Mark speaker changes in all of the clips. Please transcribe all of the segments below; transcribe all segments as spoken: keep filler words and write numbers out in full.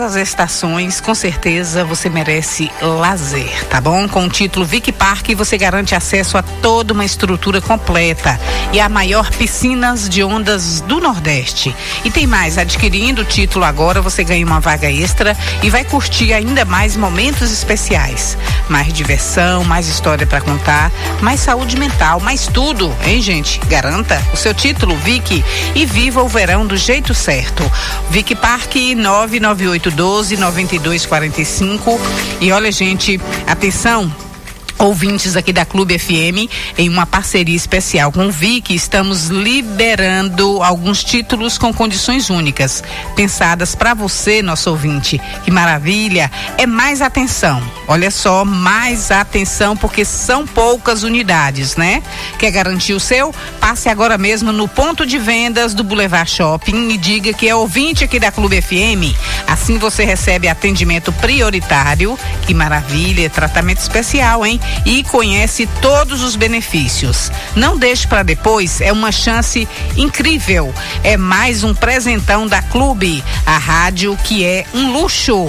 Speaker 1: As estações, com certeza você merece lazer, tá bom? Com o título Vic Park, você garante acesso a toda uma estrutura completa e a maior piscinas de ondas do Nordeste. E tem mais, adquirindo o título agora, você ganha uma vaga extra e vai curtir ainda mais momentos especiais. Mais diversão, mais história para contar, mais saúde mental, mais tudo, hein, gente? Garanta o seu título Vic e viva o verão do jeito certo. Vic Park nove nove oito doze, noventa e dois quarenta e cinco. E olha, gente, atenção, ouvintes aqui da Clube F M, em uma parceria especial com o Vic, estamos liberando alguns títulos com condições únicas, pensadas para você, nosso ouvinte. Que maravilha! É mais atenção. Olha só, mais atenção, porque são poucas unidades, né? Quer garantir o seu? Passe agora mesmo no ponto de vendas do Boulevard Shopping e diga que é ouvinte aqui da Clube F M. Assim você recebe atendimento prioritário. Que maravilha! Tratamento especial, hein? E conhece todos os benefícios. Não deixe para depois, é uma chance incrível. É mais um presentão da Clube, a rádio que é um luxo.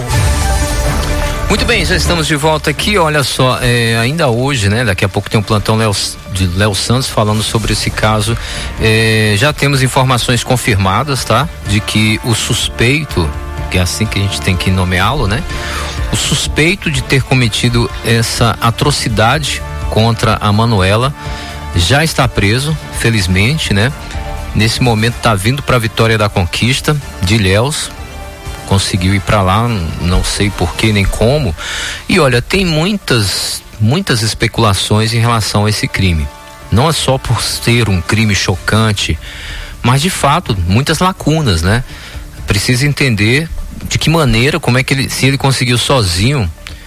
Speaker 2: Muito bem, já estamos de volta aqui. Olha só, é, ainda hoje, né? Daqui a pouco tem um plantão Léo, de Léo Santos falando sobre esse caso. É, já temos informações confirmadas, tá? De que o suspeito, que é assim que a gente tem que nomeá-lo, né? O suspeito de ter cometido essa atrocidade contra a Manuela já está preso, felizmente, né? Nesse momento está vindo para a Vitória da Conquista de Ilhéus. Conseguiu ir para lá, não sei por que nem como. E olha, tem muitas, muitas especulações em relação a esse crime. Não é só por ser um crime chocante, mas de fato, muitas lacunas, né? Precisa entender de que maneira, como é que ele, se ele conseguiu sozinho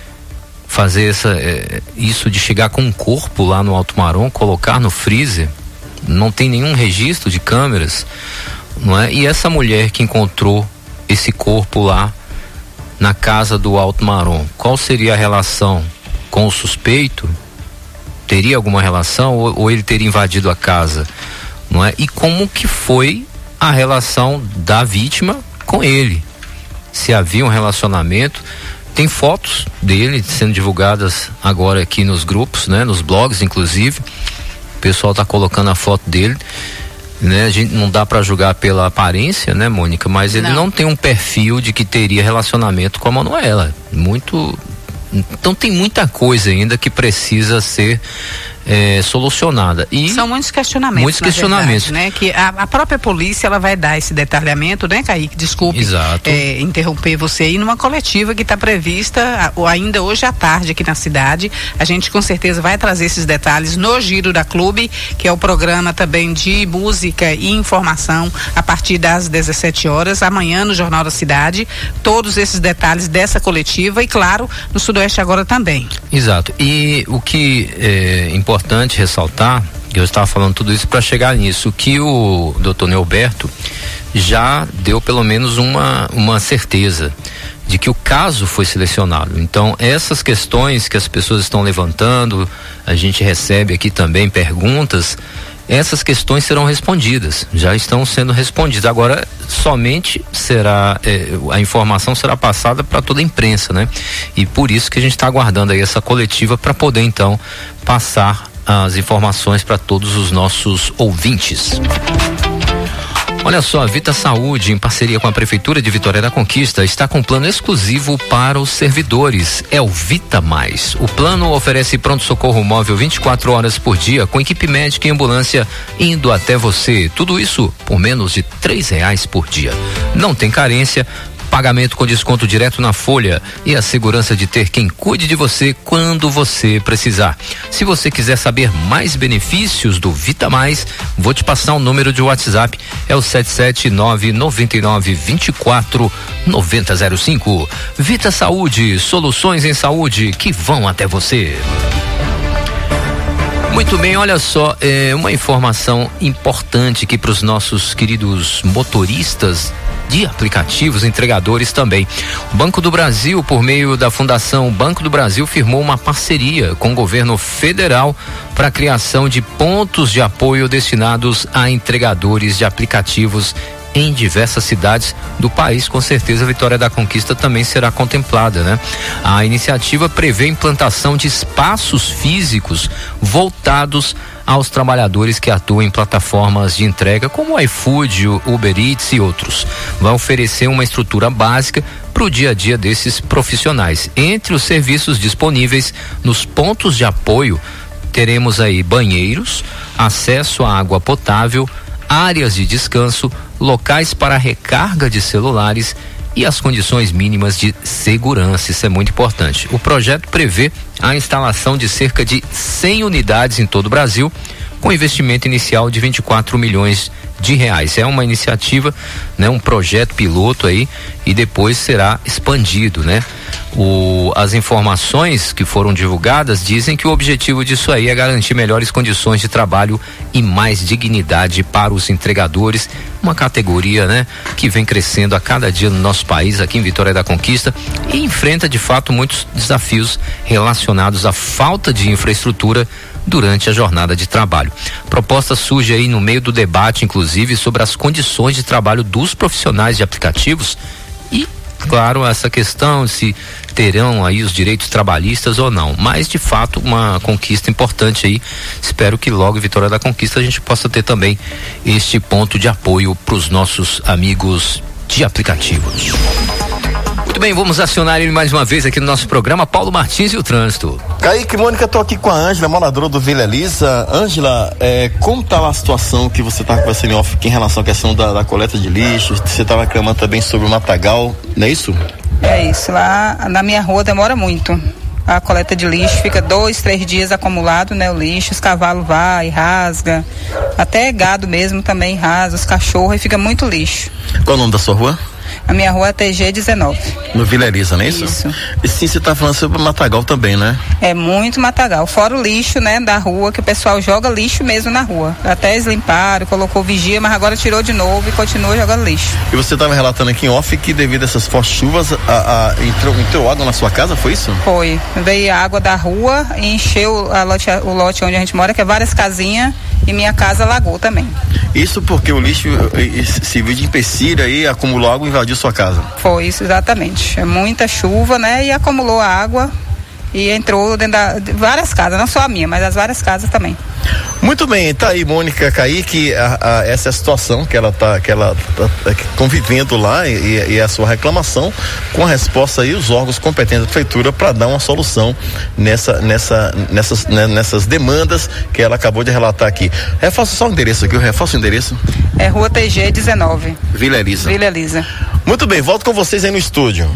Speaker 2: fazer essa, é, isso de chegar com um corpo lá no Alto Marom, colocar no freezer, não tem nenhum registro de câmeras, não é? E essa mulher que encontrou esse corpo lá na casa do Alto Marom, qual seria a relação com o suspeito? Teria alguma relação ou, ou ele teria invadido a casa, não é? E como que foi a relação da vítima com ele? Se havia um relacionamento. Tem fotos dele sendo divulgadas agora aqui nos grupos, né? Nos blogs, inclusive. O pessoal tá colocando a foto dele, né? A gente não dá para julgar pela aparência, né, Mônica? Mas ele não. não tem um perfil de que teria relacionamento com a Manuela. Muito... Então tem muita coisa ainda que precisa ser É, solucionada. E
Speaker 1: são muitos questionamentos,
Speaker 2: muitos questionamentos,
Speaker 1: verdade, né? Que a, a própria polícia ela vai dar esse detalhamento, né, Kaique? Desculpe é, interromper você aí, numa coletiva que está prevista a, ainda hoje à tarde aqui na cidade. A gente com certeza vai trazer esses detalhes no Giro da Clube, que é o programa também de música e informação a partir das dezessete horas, amanhã no Jornal da Cidade, todos esses detalhes dessa coletiva e claro, no Sudoeste agora também.
Speaker 2: Exato. E o que é importante importante ressaltar, eu estava falando tudo isso para chegar nisso, que o doutor Neuberto já deu pelo menos uma, uma certeza de que o caso foi selecionado. Então, essas questões que as pessoas estão levantando, a gente recebe aqui também perguntas, essas questões serão respondidas, já estão sendo respondidas. Agora, somente será, eh, a informação será passada para toda a imprensa, né? E por isso que a gente está aguardando aí essa coletiva para poder então passar as informações para todos os nossos ouvintes. Olha só, a Vita Saúde, em parceria com a Prefeitura de Vitória da Conquista, está com um plano exclusivo para os servidores. É o Vita Mais. O plano oferece pronto-socorro móvel vinte e quatro horas por dia, com equipe médica e ambulância indo até você. Tudo isso por menos de três reais por dia. Não tem carência, pagamento com desconto direto na folha e a segurança de ter quem cuide de você quando você precisar. Se você quiser saber mais benefícios do Vita Mais, vou te passar o um número de WhatsApp, é o sete sete nove nove nove dois quatro nove zero zero cinco. Vita Saúde, soluções em saúde que vão até você. Muito bem, olha só, é uma informação importante aqui para os nossos queridos motoristas de aplicativos, entregadores também. O Banco do Brasil, por meio da Fundação Banco do Brasil, firmou uma parceria com o governo federal para a criação de pontos de apoio destinados a entregadores de aplicativos em diversas cidades do país. Com certeza a Vitória da Conquista também será contemplada, né? A iniciativa prevê a implantação de espaços físicos voltados aos trabalhadores que atuam em plataformas de entrega como o iFood, o Uber Eats e outros. Vai oferecer uma estrutura básica para o dia a dia desses profissionais. Entre os serviços disponíveis nos pontos de apoio, teremos aí banheiros, acesso à água potável, áreas de descanso, locais para recarga de celulares e as condições mínimas de segurança. Isso é muito importante. O projeto prevê a instalação de cerca de cem unidades em todo o Brasil, com investimento inicial de vinte e quatro milhões de reais. É uma iniciativa, né, um projeto piloto aí, e depois será expandido, né? O, as informações que foram divulgadas dizem que o objetivo disso aí é garantir melhores condições de trabalho e mais dignidade para os entregadores, uma categoria, né, que vem crescendo a cada dia no nosso país, aqui em Vitória da Conquista, e enfrenta de fato muitos desafios relacionados à falta de infraestrutura durante a jornada de trabalho. A proposta surge aí no meio do debate, inclusive, sobre as condições de trabalho dos profissionais de aplicativos e, claro, essa questão se terão aí os direitos trabalhistas ou não, mas de fato uma conquista importante aí. Espero que logo em Vitória da Conquista a gente possa ter também este ponto de apoio para os nossos amigos de aplicativos. Muito bem, vamos acionar ele mais uma vez aqui no nosso programa, Paulo Martins e o trânsito.
Speaker 3: Kaique, Mônica, tô aqui com a Ângela, moradora do Vila Elisa. Ângela, é, como tá lá a situação que você tá conversando em off aqui em relação à questão da, da coleta de lixo? Você tava reclamando também sobre o matagal, não é isso?
Speaker 4: É isso, lá na minha rua demora muito. A coleta de lixo fica dois, três dias acumulado, né? O lixo, os cavalos vai, rasga, até gado mesmo também rasga, os cachorros, e fica muito lixo.
Speaker 3: Qual o nome da sua rua?
Speaker 4: A minha rua é T G dezenove.
Speaker 3: No Vila Elisa, não é isso?
Speaker 4: Isso.
Speaker 3: E sim, você tá falando sobre o matagal também, né?
Speaker 4: É muito matagal. Fora o lixo, né, da rua, que o pessoal joga lixo mesmo na rua. Até eles limparam, colocou vigia, mas agora tirou de novo e continua jogando lixo.
Speaker 3: E você estava relatando aqui em off que devido a essas fortes chuvas, a, a, entrou, entrou água na sua casa, foi isso?
Speaker 4: Foi. Veio a água da rua e encheu a lote, o lote onde a gente mora, que é várias casinhas, e minha casa alagou também.
Speaker 3: Isso porque o lixo serviu de empecilho aí, acumulou água e invadiu sua casa?
Speaker 4: Foi isso, exatamente. É muita chuva, né? E acumulou a água e entrou dentro da, de várias casas, não só a minha, mas as várias casas também.
Speaker 3: Muito bem, tá aí, Mônica Kaique, a, a, essa é a situação que ela tá, que ela tá, tá convivendo lá e, e a sua reclamação, com a resposta aí, os órgãos competentes da prefeitura para dar uma solução nessa, nessa, nessas, né, nessas demandas que ela acabou de relatar aqui. Reforça só o endereço aqui, eu reforço o endereço.
Speaker 4: É Rua T G dezenove.
Speaker 3: Vila Elisa.
Speaker 4: Vila Elisa.
Speaker 3: Muito bem, volto com vocês aí no estúdio.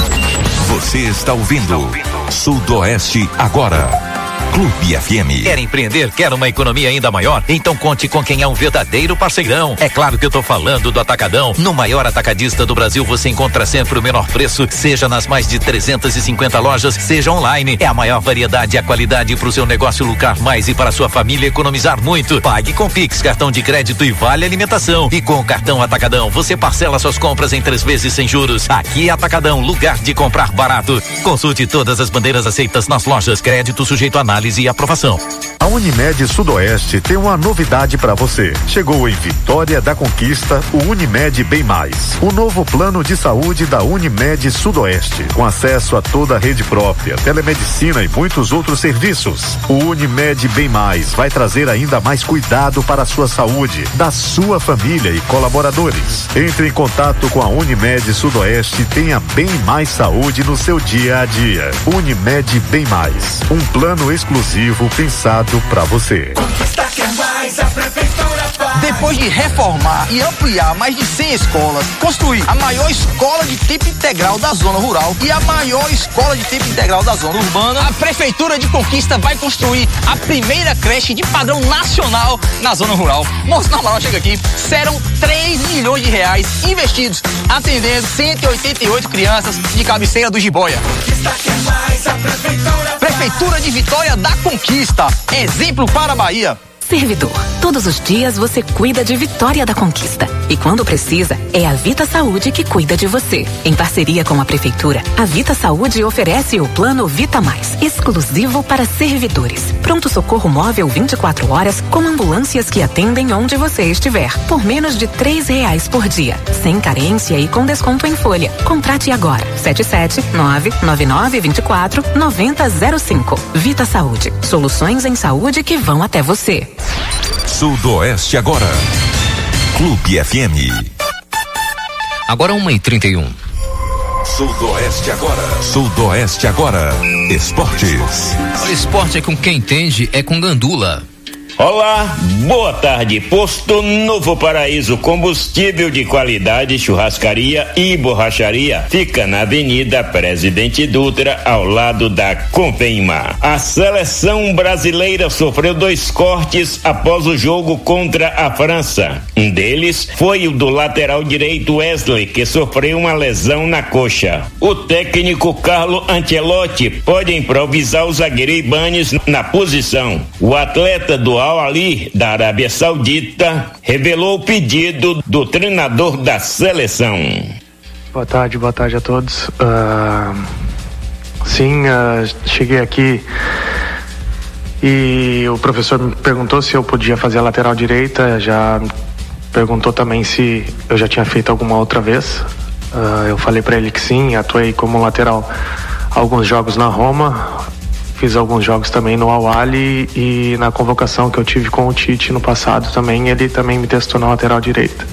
Speaker 5: Você está ouvindo Sudoeste Agora. Clube F M.
Speaker 6: Quer empreender? Quer uma economia ainda maior? Então conte com quem é um verdadeiro parceirão. É claro que eu tô falando do Atacadão. No maior atacadista do Brasil, você encontra sempre o menor preço, seja nas mais de trezentas e cinquenta lojas, seja online. É a maior variedade e a qualidade para o seu negócio lucrar mais e para a sua família economizar muito. Pague com Pix, cartão de crédito e vale alimentação. E com o cartão Atacadão, você parcela suas compras em três vezes sem juros. Aqui é Atacadão, lugar de comprar barato. Consulte todas as bandeiras aceitas nas lojas. Crédito sujeito a análise e aprovação.
Speaker 7: A Unimed Sudoeste tem uma novidade para você. Chegou em Vitória da Conquista o Unimed Bem Mais, o novo plano de saúde da Unimed Sudoeste, com acesso a toda a rede própria, telemedicina e muitos outros serviços. O Unimed Bem Mais vai trazer ainda mais cuidado para a sua saúde, da sua família e colaboradores. Entre em contato com a Unimed Sudoeste e tenha bem mais saúde no seu dia a dia. Unimed Bem Mais, um plano exclusivo pensado para você.
Speaker 8: Depois de reformar e ampliar mais de cem escolas, construir a maior escola de tempo integral da zona rural e a maior escola de tempo integral da zona urbana, a Prefeitura de Conquista vai construir a primeira creche de padrão nacional na zona rural. Moço, na moral, chega aqui, serão três milhões de reais investidos, atendendo cento e oitenta e oito crianças de cabeceira do Jiboia. Prefeitura de Vitória da Conquista, exemplo para a Bahia.
Speaker 9: servidor. Todos os dias você cuida de Vitória da Conquista. E quando precisa, é a Vita Saúde que cuida de você. Em parceria com a Prefeitura, a Vita Saúde oferece o Plano Vita Mais, exclusivo para servidores. Pronto socorro móvel vinte e quatro horas, com ambulâncias que atendem onde você estiver, por menos de três reais por dia. Sem carência e com desconto em folha. Contrate agora. sete sete nove nove nove dois quatro nove zero zero cinco. Vita Saúde. Soluções em saúde que vão até você.
Speaker 5: Sudoeste agora. Clube F M.
Speaker 2: Agora uma e trinta e um.
Speaker 5: Sudoeste agora. Sudoeste agora. Esportes.
Speaker 2: O esporte é com quem entende, é com Gandula.
Speaker 10: Olá, boa tarde. Posto Novo Paraíso, combustível de qualidade, churrascaria e borracharia. Fica na Avenida Presidente Dutra, ao lado da Convenma. A seleção brasileira sofreu dois cortes após o jogo contra a França. Um deles foi o do lateral direito Wesley, que sofreu uma lesão na coxa. O técnico Carlo Ancelotti pode improvisar o zagueiro Ibanes na posição. O atleta do Al-Ali da Arábia Saudita revelou o pedido do treinador da seleção.
Speaker 11: Boa tarde, boa tarde a todos. Uh, sim, uh, cheguei aqui e o professor me perguntou se eu podia fazer a lateral direita, já perguntou também se eu já tinha feito alguma outra vez. Uh, eu falei para ele que sim, atuei como lateral alguns jogos na Roma. Fiz alguns jogos também no Al-Ali e na convocação que eu tive com o Tite no passado também, ele também me testou na lateral direita.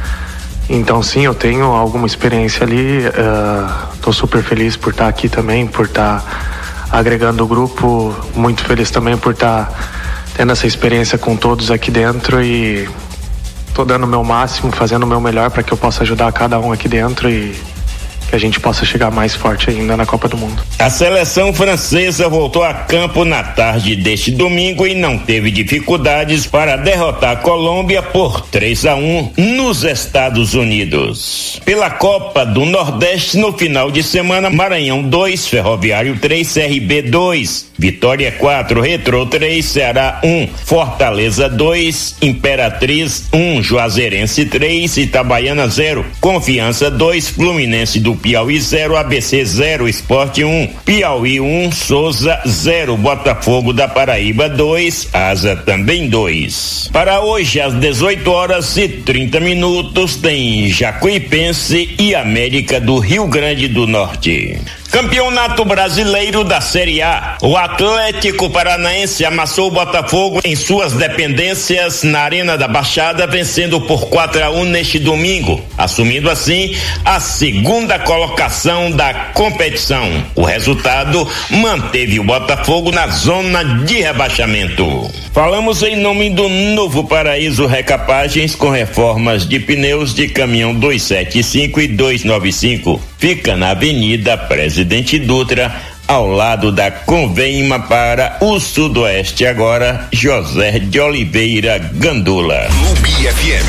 Speaker 11: Então sim, eu tenho alguma experiência ali, estou uh, super feliz por estar aqui também, por estar agregando o grupo, muito feliz também por estar tendo essa experiência com todos aqui dentro e estou dando o meu máximo, fazendo o meu melhor para que eu possa ajudar cada um aqui dentro e que a gente possa chegar mais forte ainda na Copa do Mundo.
Speaker 10: A seleção francesa voltou a campo na tarde deste domingo e não teve dificuldades para derrotar a Colômbia por três a um nos Estados Unidos. Pela Copa do Nordeste, no final de semana, Maranhão dois, Ferroviário três, C R B dois, Vitória quatro, Retrô três, Ceará um, Fortaleza dois, Imperatriz um, Juazeirense três, Itabaiana zero, Confiança dois, Fluminense do Piauí zero, A B C zero, Esporte um, Piauí um, Souza zero, Botafogo da Paraíba dois, Asa também dois. Para hoje, às dezoito horas e trinta minutos, tem Jacuipense e América do Rio Grande do Norte. Campeonato Brasileiro da Série A. O Atlético Paranaense amassou o Botafogo em suas dependências na Arena da Baixada, vencendo por quatro a um neste domingo, assumindo assim a segunda colocação da competição. O resultado manteve o Botafogo na zona de rebaixamento. Falamos em nome do Novo Paraíso Recapagens, com reformas de pneus de caminhão duzentos e setenta e cinco e duzentos e noventa e cinco. Fica na Avenida Presidente Dutra, ao lado da Convenma. Para o Sudoeste agora, José de Oliveira Gandula.
Speaker 5: Clube F M.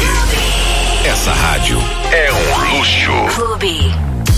Speaker 5: Essa rádio é um luxo.
Speaker 9: Clube.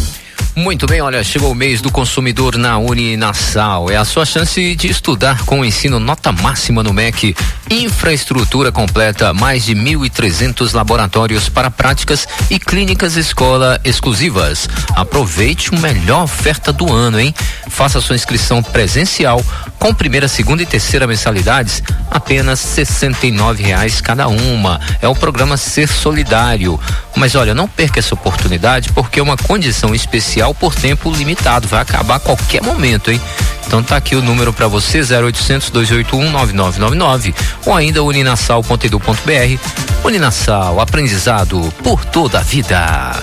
Speaker 2: Muito bem, olha, chegou o mês do consumidor na Uninasal. É a sua chance de estudar com o ensino nota máxima no M E C. Infraestrutura completa, mais de mil e trezentos laboratórios para práticas e clínicas escola exclusivas. Aproveite a melhor oferta do ano, hein? Faça sua inscrição presencial com primeira, segunda e terceira mensalidades, apenas sessenta e nove reais cada uma. É o programa Ser Solidário. Mas olha, não perca essa oportunidade, porque é uma condição especial por tempo limitado, vai acabar a qualquer momento, hein? Então tá aqui o número para você, zero oitocentos, dois oito um, nove nove nove nove, ou ainda uninasal ponto edu ponto br. Uninasal, aprendizado por toda a vida.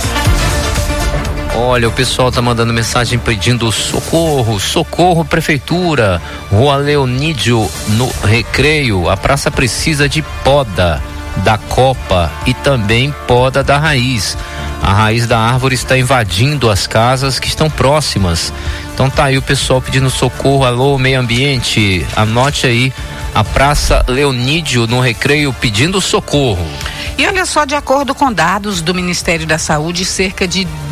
Speaker 2: Olha, o pessoal tá mandando mensagem pedindo socorro, socorro prefeitura, Rua Leonídio no Recreio, a praça precisa de poda da copa e também poda da raiz. A raiz da árvore está invadindo as casas que estão próximas. Então tá aí o pessoal pedindo socorro. Alô, meio ambiente, anote aí, a praça Leonídio no Recreio pedindo socorro.
Speaker 1: E olha só, de acordo com dados do Ministério da Saúde, cerca de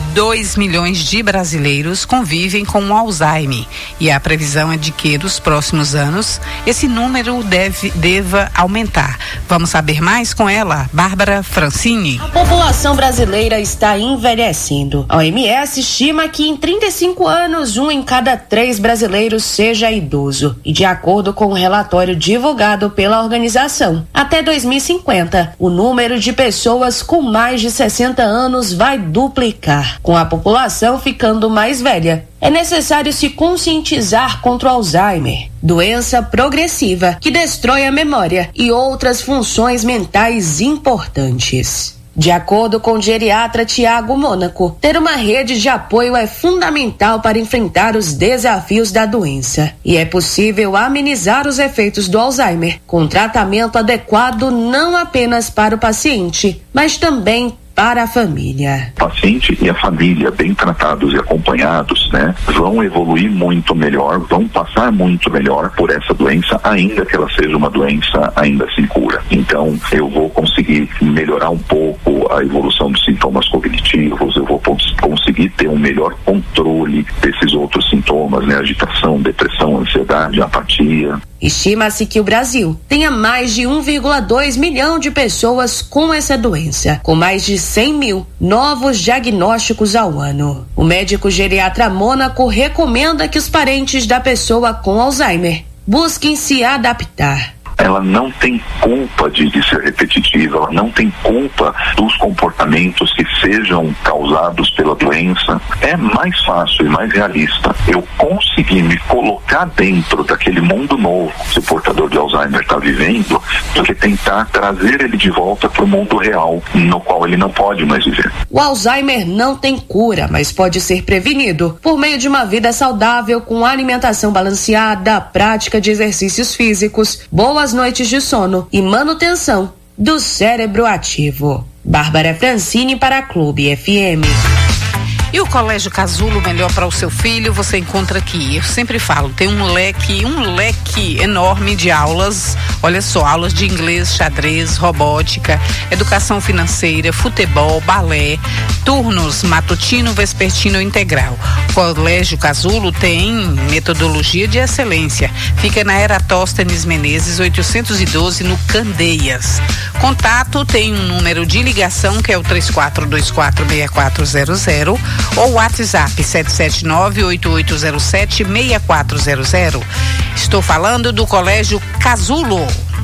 Speaker 1: dois milhões de brasileiros convivem com o Alzheimer e a previsão é de que nos próximos anos esse número deve, deva aumentar. Vamos saber mais com ela, Bárbara Francini.
Speaker 12: A população brasileira está envelhecendo. A O M S estima que em trinta e cinco anos, um em cada três brasileiros seja idoso. E de acordo com o relatório divulgado pela organização, até dois mil e cinquenta, o número de pessoas com mais de sessenta anos vai duplicar. Com a população ficando mais velha, é necessário se conscientizar contra o Alzheimer, doença progressiva que destrói a memória e outras funções mentais importantes. De acordo com o geriatra Tiago Mônaco, ter uma rede de apoio é fundamental para enfrentar os desafios da doença. E é possível amenizar os efeitos do Alzheimer com tratamento adequado não apenas para o paciente, mas também para a família.
Speaker 13: O paciente e a família bem tratados e acompanhados, né, vão evoluir muito melhor, vão passar muito melhor por essa doença, ainda que ela seja uma doença ainda sem cura. Então, eu vou conseguir melhorar um pouco a evolução dos sintomas cognitivos, eu vou conseguir ter um melhor controle desses outros sintomas, né, agitação, depressão, ansiedade, apatia.
Speaker 12: Estima-se que o Brasil tenha mais de um vírgula dois milhão de pessoas com essa doença, com mais de cem mil novos diagnósticos ao ano. O médico geriatra Mônaco recomenda que os parentes da pessoa com Alzheimer busquem se adaptar.
Speaker 13: Ela não tem culpa de, de ser repetitiva, ela não tem culpa dos comportamentos que sejam causados pela doença. É mais fácil e mais realista eu conseguir me colocar dentro daquele mundo novo que o portador de Alzheimer está vivendo, do que tentar trazer ele de volta para o mundo real, no qual ele não pode mais viver.
Speaker 12: O Alzheimer não tem cura, mas pode ser prevenido por meio de uma vida saudável, com alimentação balanceada, prática de exercícios físicos, boas noites de sono e manutenção do cérebro ativo. Bárbara Francini para a Clube F M.
Speaker 1: E o Colégio Casulo, melhor para o seu filho, você encontra aqui. Eu sempre falo, tem um leque, um leque enorme de aulas. Olha só, aulas de inglês, xadrez, robótica, educação financeira, futebol, balé, turnos matutino, vespertino integral. O Colégio Casulo tem metodologia de excelência. Fica na Eratóstenes Menezes, oitocentos e doze, no Candeias. Contato, tem um número de ligação que é o três quatro dois quatro, seis quatro zero zero ou WhatsApp sete sete nove, oito oito zero sete, seis quatro zero zero. Estou falando do Colégio Casulo.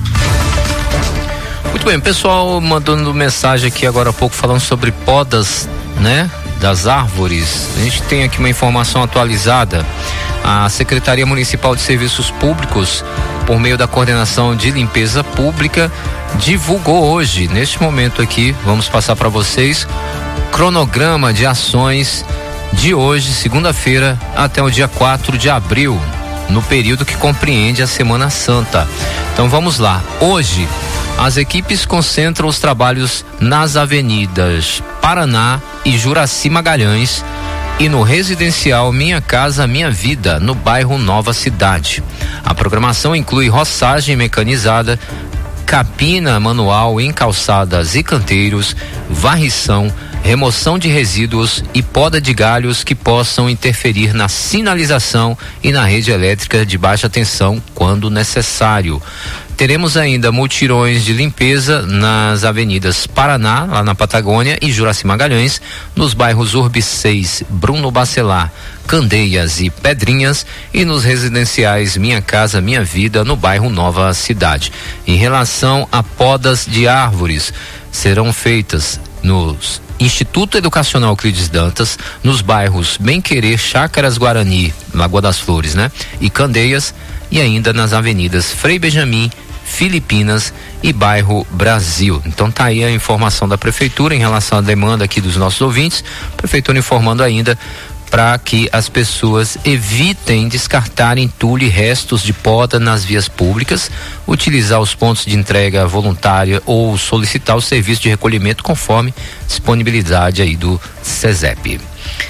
Speaker 2: Muito bem, pessoal mandando mensagem aqui agora há pouco falando sobre podas, né, das árvores. A gente tem aqui uma informação atualizada. A Secretaria Municipal de Serviços Públicos, por meio da Coordenação de Limpeza Pública, divulgou hoje, neste momento aqui, vamos passar para vocês, cronograma de ações de hoje, segunda-feira, até o dia quatro de abril, no período que compreende a Semana Santa. Então vamos lá. Hoje, as equipes concentram os trabalhos nas avenidas Paraná e Juraci Magalhães e no residencial Minha Casa Minha Vida, no bairro Nova Cidade. A programação inclui roçagem mecanizada, capina manual em calçadas e canteiros, varrição, remoção de resíduos e poda de galhos que possam interferir na sinalização e na rede elétrica de baixa tensão quando necessário. Teremos ainda mutirões de limpeza nas avenidas Paraná, lá na Patagônia, e Juraci Magalhães, nos bairros Urbe seis, Bruno Bacelar, Candeias e Pedrinhas, e nos residenciais Minha Casa Minha Vida, no bairro Nova Cidade. Em relação a podas de árvores, serão feitas nos Instituto Educacional Euclides Dantas, nos bairros Bem Querer, Chácaras Guarani, Lagoa das Flores, né? E Candeias, e ainda nas avenidas Frei Benjamin, Filipinas e bairro Brasil. Então tá aí a informação da Prefeitura em relação à demanda aqui dos nossos ouvintes. A Prefeitura informando ainda para que as pessoas evitem descartar entulho e restos de poda nas vias públicas, utilizar os pontos de entrega voluntária ou solicitar o serviço de recolhimento conforme disponibilidade aí do SESEP.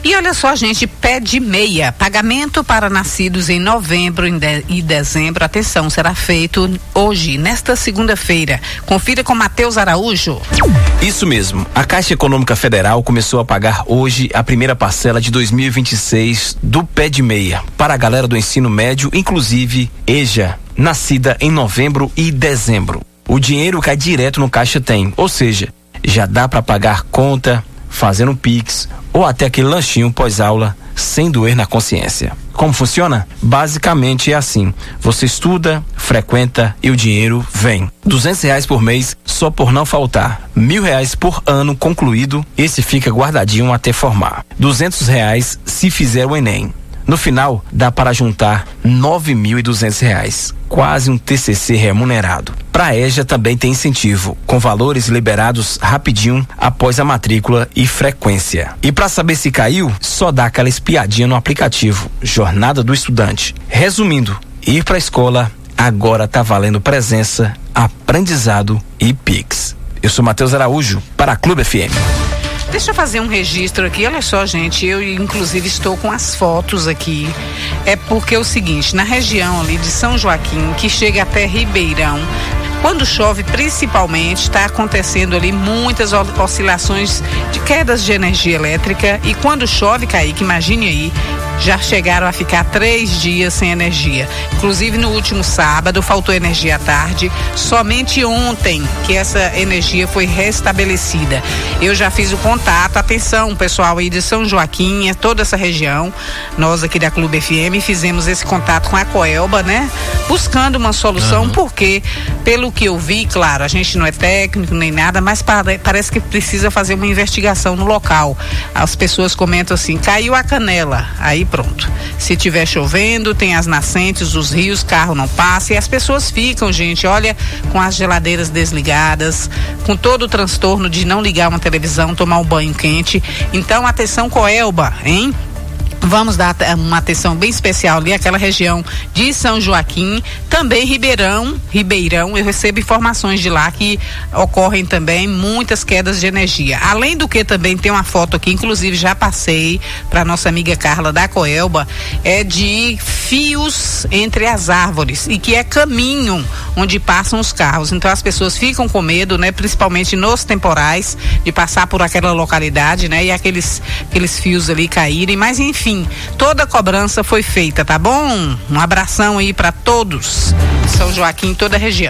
Speaker 1: E olha só, gente, pé de meia, pagamento para nascidos em novembro e dezembro, atenção, será feito hoje, nesta segunda-feira. Confira com Matheus Araújo.
Speaker 14: Isso mesmo, a Caixa Econômica Federal começou a pagar hoje a primeira parcela de dois mil e vinte e seis do pé de meia, para a galera do ensino médio, inclusive EJA, nascida em novembro e dezembro. O dinheiro cai direto no Caixa Tem, ou seja, já dá para pagar conta, fazendo um Pix ou até aquele lanchinho pós-aula sem doer na consciência. Como funciona? Basicamente é assim: você estuda, frequenta e o dinheiro vem. Duzentos reais por mês só por não faltar. Mil reais por ano concluído, esse fica guardadinho até formar. Duzentos reais se fizer o Enem. No final, dá para juntar nove mil e duzentos reais, quase um T C C remunerado. Para a EJA também tem incentivo, com valores liberados rapidinho após a matrícula e frequência. E para saber se caiu, só dá aquela espiadinha no aplicativo Jornada do Estudante. Resumindo, ir para a escola agora tá valendo presença, aprendizado e Pix. Eu sou Matheus Araújo, para a Clube F M.
Speaker 1: Deixa eu fazer um registro aqui, olha só, gente, eu inclusive estou com as fotos aqui. É porque é o seguinte, na região ali de São Joaquim, que chega até Ribeirão, quando chove principalmente, está acontecendo ali muitas oscilações de quedas de energia elétrica, e quando chove, Kaique, imagine aí, já chegaram a ficar três dias sem energia. Inclusive no último sábado faltou energia à tarde, somente ontem que essa energia foi restabelecida. Eu já fiz o contato, atenção pessoal aí de São Joaquim, toda essa região, nós aqui da Clube F M fizemos esse contato com a Coelba, né? Buscando uma solução, uhum. Porque pelo que eu vi, claro, a gente não é técnico nem nada, mas pare, parece que precisa fazer uma investigação no local. As pessoas comentam assim, caiu a canela, aí pronto. Se tiver chovendo, tem as nascentes, os rios, carro não passa e as pessoas ficam, gente, olha, com as geladeiras desligadas, com todo o transtorno de não ligar uma televisão, tomar um banho quente. Então, atenção Coelba, hein? Vamos dar uma atenção bem especial ali, aquela região de São Joaquim, também Ribeirão, Ribeirão, eu recebo informações de lá que ocorrem também muitas quedas de energia. Além do que também tem uma foto aqui, inclusive já passei para nossa amiga Carla da Coelba, é de fios entre as árvores e que é caminho onde passam os carros. Então as pessoas ficam com medo, né, principalmente nos temporais, de passar por aquela localidade, né, e aqueles aqueles fios ali caírem, mas enfim, toda a cobrança foi feita, tá bom? Um abração aí para todos de São Joaquim, toda a região.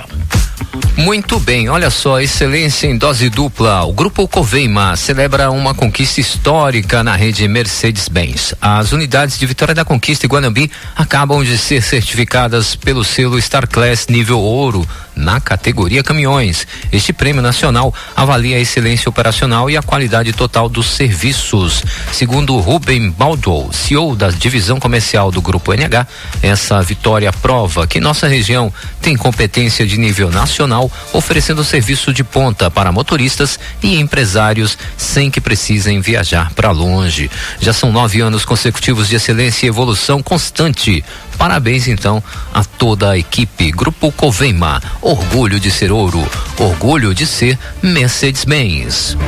Speaker 2: Muito bem, olha só, excelência em dose dupla. O Grupo Coveima celebra uma conquista histórica na rede Mercedes-Benz. As unidades de Vitória da Conquista e Guanambi acabam de ser certificadas pelo selo Star Class nível ouro na categoria caminhões. Este prêmio nacional avalia a excelência operacional e a qualidade total dos serviços. Segundo Rubem Baldwin, C E O da divisão comercial do Grupo N H, essa vitória prova que nossa região tem competência de nível nacional, oferecendo serviço de ponta para motoristas e empresários sem que precisem viajar para longe. Já são nove anos consecutivos de excelência e evolução constante. Parabéns então a toda a equipe. Grupo Coveima, orgulho de ser ouro, orgulho de ser Mercedes-Benz.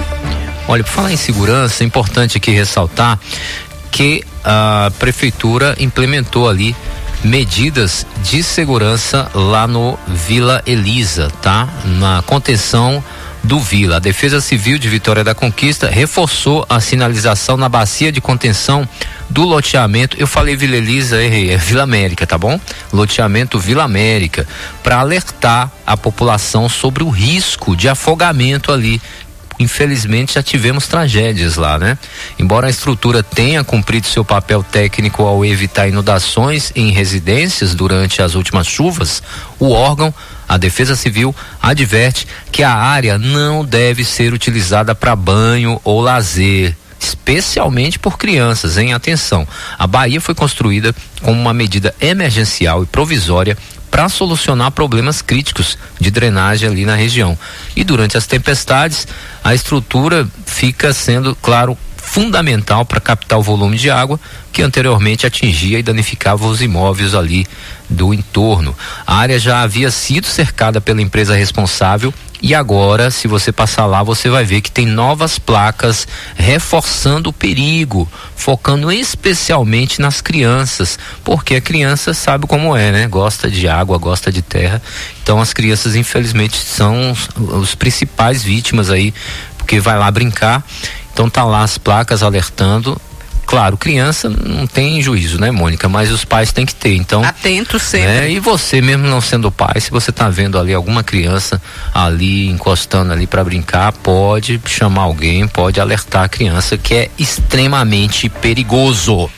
Speaker 2: Olha, por falar em segurança, é importante aqui ressaltar que a prefeitura implementou ali medidas de segurança lá no Vila Elisa, tá? Na contenção do Vila. A Defesa Civil de Vitória da Conquista reforçou a sinalização na bacia de contenção do loteamento. Eu falei Vila Elisa, errei, é Vila América, tá bom? Loteamento Vila América, para alertar a população sobre o risco de afogamento ali. Infelizmente já tivemos tragédias lá, né? Embora a estrutura tenha cumprido seu papel técnico ao evitar inundações em residências durante as últimas chuvas, o órgão, a Defesa Civil, adverte que a área não deve ser utilizada para banho ou lazer, especialmente por crianças, hein? Atenção, a baía foi construída como uma medida emergencial e provisória para solucionar problemas críticos de drenagem ali na região. E durante as tempestades, a estrutura fica sendo, claro, fundamental para captar o volume de água que anteriormente atingia e danificava os imóveis ali do entorno. A área já havia sido cercada pela empresa responsável E agora, se você passar lá, você vai ver que tem novas placas reforçando o perigo, focando especialmente nas crianças, porque a criança sabe como é, né? Gosta de água, gosta de terra. Então as crianças, infelizmente, são os, os principais vítimas aí, porque vai lá brincar. Então tá lá as placas alertando. Claro, criança não tem juízo, né, Mônica? Mas os pais têm que ter, então...
Speaker 1: Atento sempre.
Speaker 2: Né? E você, mesmo não sendo pai, se você tá vendo ali alguma criança ali, encostando ali para brincar, pode chamar alguém, pode alertar a criança, que é extremamente perigoso.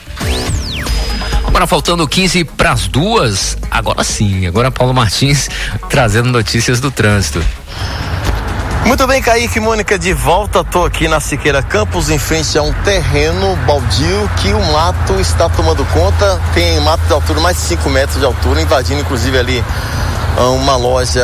Speaker 2: Agora faltando quinze para as duas, agora sim, agora Paulo Martins trazendo notícias do trânsito.
Speaker 3: Muito bem, Kaique, Mônica, de volta. Tô aqui na Siqueira Campos, em frente a um terreno baldio que o mato está tomando conta. Tem mato de altura, mais de cinco metros de altura, invadindo inclusive ali uma loja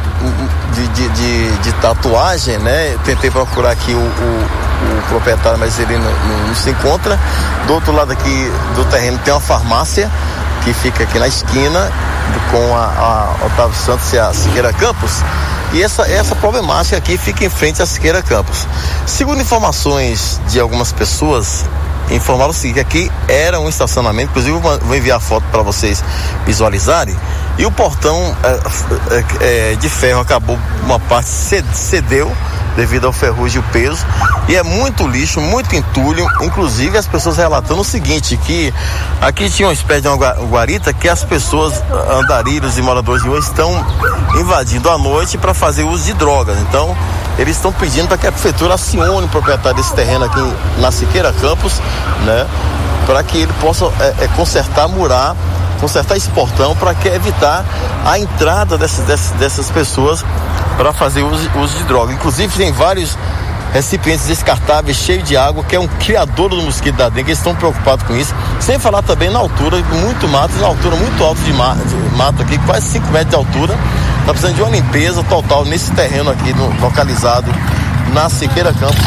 Speaker 3: de, de, de, de tatuagem, né? Tentei procurar aqui o, o, o proprietário, mas ele não, não, não se encontra. Do outro lado aqui do terreno tem uma farmácia que fica aqui na esquina com a, a Otávio Santos e a Siqueira Campos. E essa, essa problemática aqui fica em frente à Siqueira Campos. Segundo informações de algumas pessoas, informaram o seguinte: aqui era um estacionamento, inclusive vou enviar a foto para vocês visualizarem, e o portão é, é, de ferro acabou, uma parte cedeu devido ao ferrugem e o peso, e é muito lixo, muito entulho, inclusive as pessoas relatando o seguinte, que aqui tinha uma espécie de uma guarita que as pessoas, andarilhos e moradores de rua, estão invadindo à noite para fazer uso de drogas. Então eles estão pedindo para que a prefeitura acione o proprietário desse terreno aqui na Siqueira Campos, né, para que ele possa é, é, consertar, murar, consertar esse portão, para que evitar a entrada dessas, dessas, dessas pessoas para fazer uso, uso de droga. Inclusive tem vários recipientes descartáveis cheios de água, que é um criador do mosquito da dengue. Eles estão preocupados com isso, sem falar também na altura, muito mato, na altura muito alta de, ma- de mato aqui, quase cinco metros de altura. Está precisando de uma limpeza total nesse terreno aqui, no, localizado na Siqueira Campos,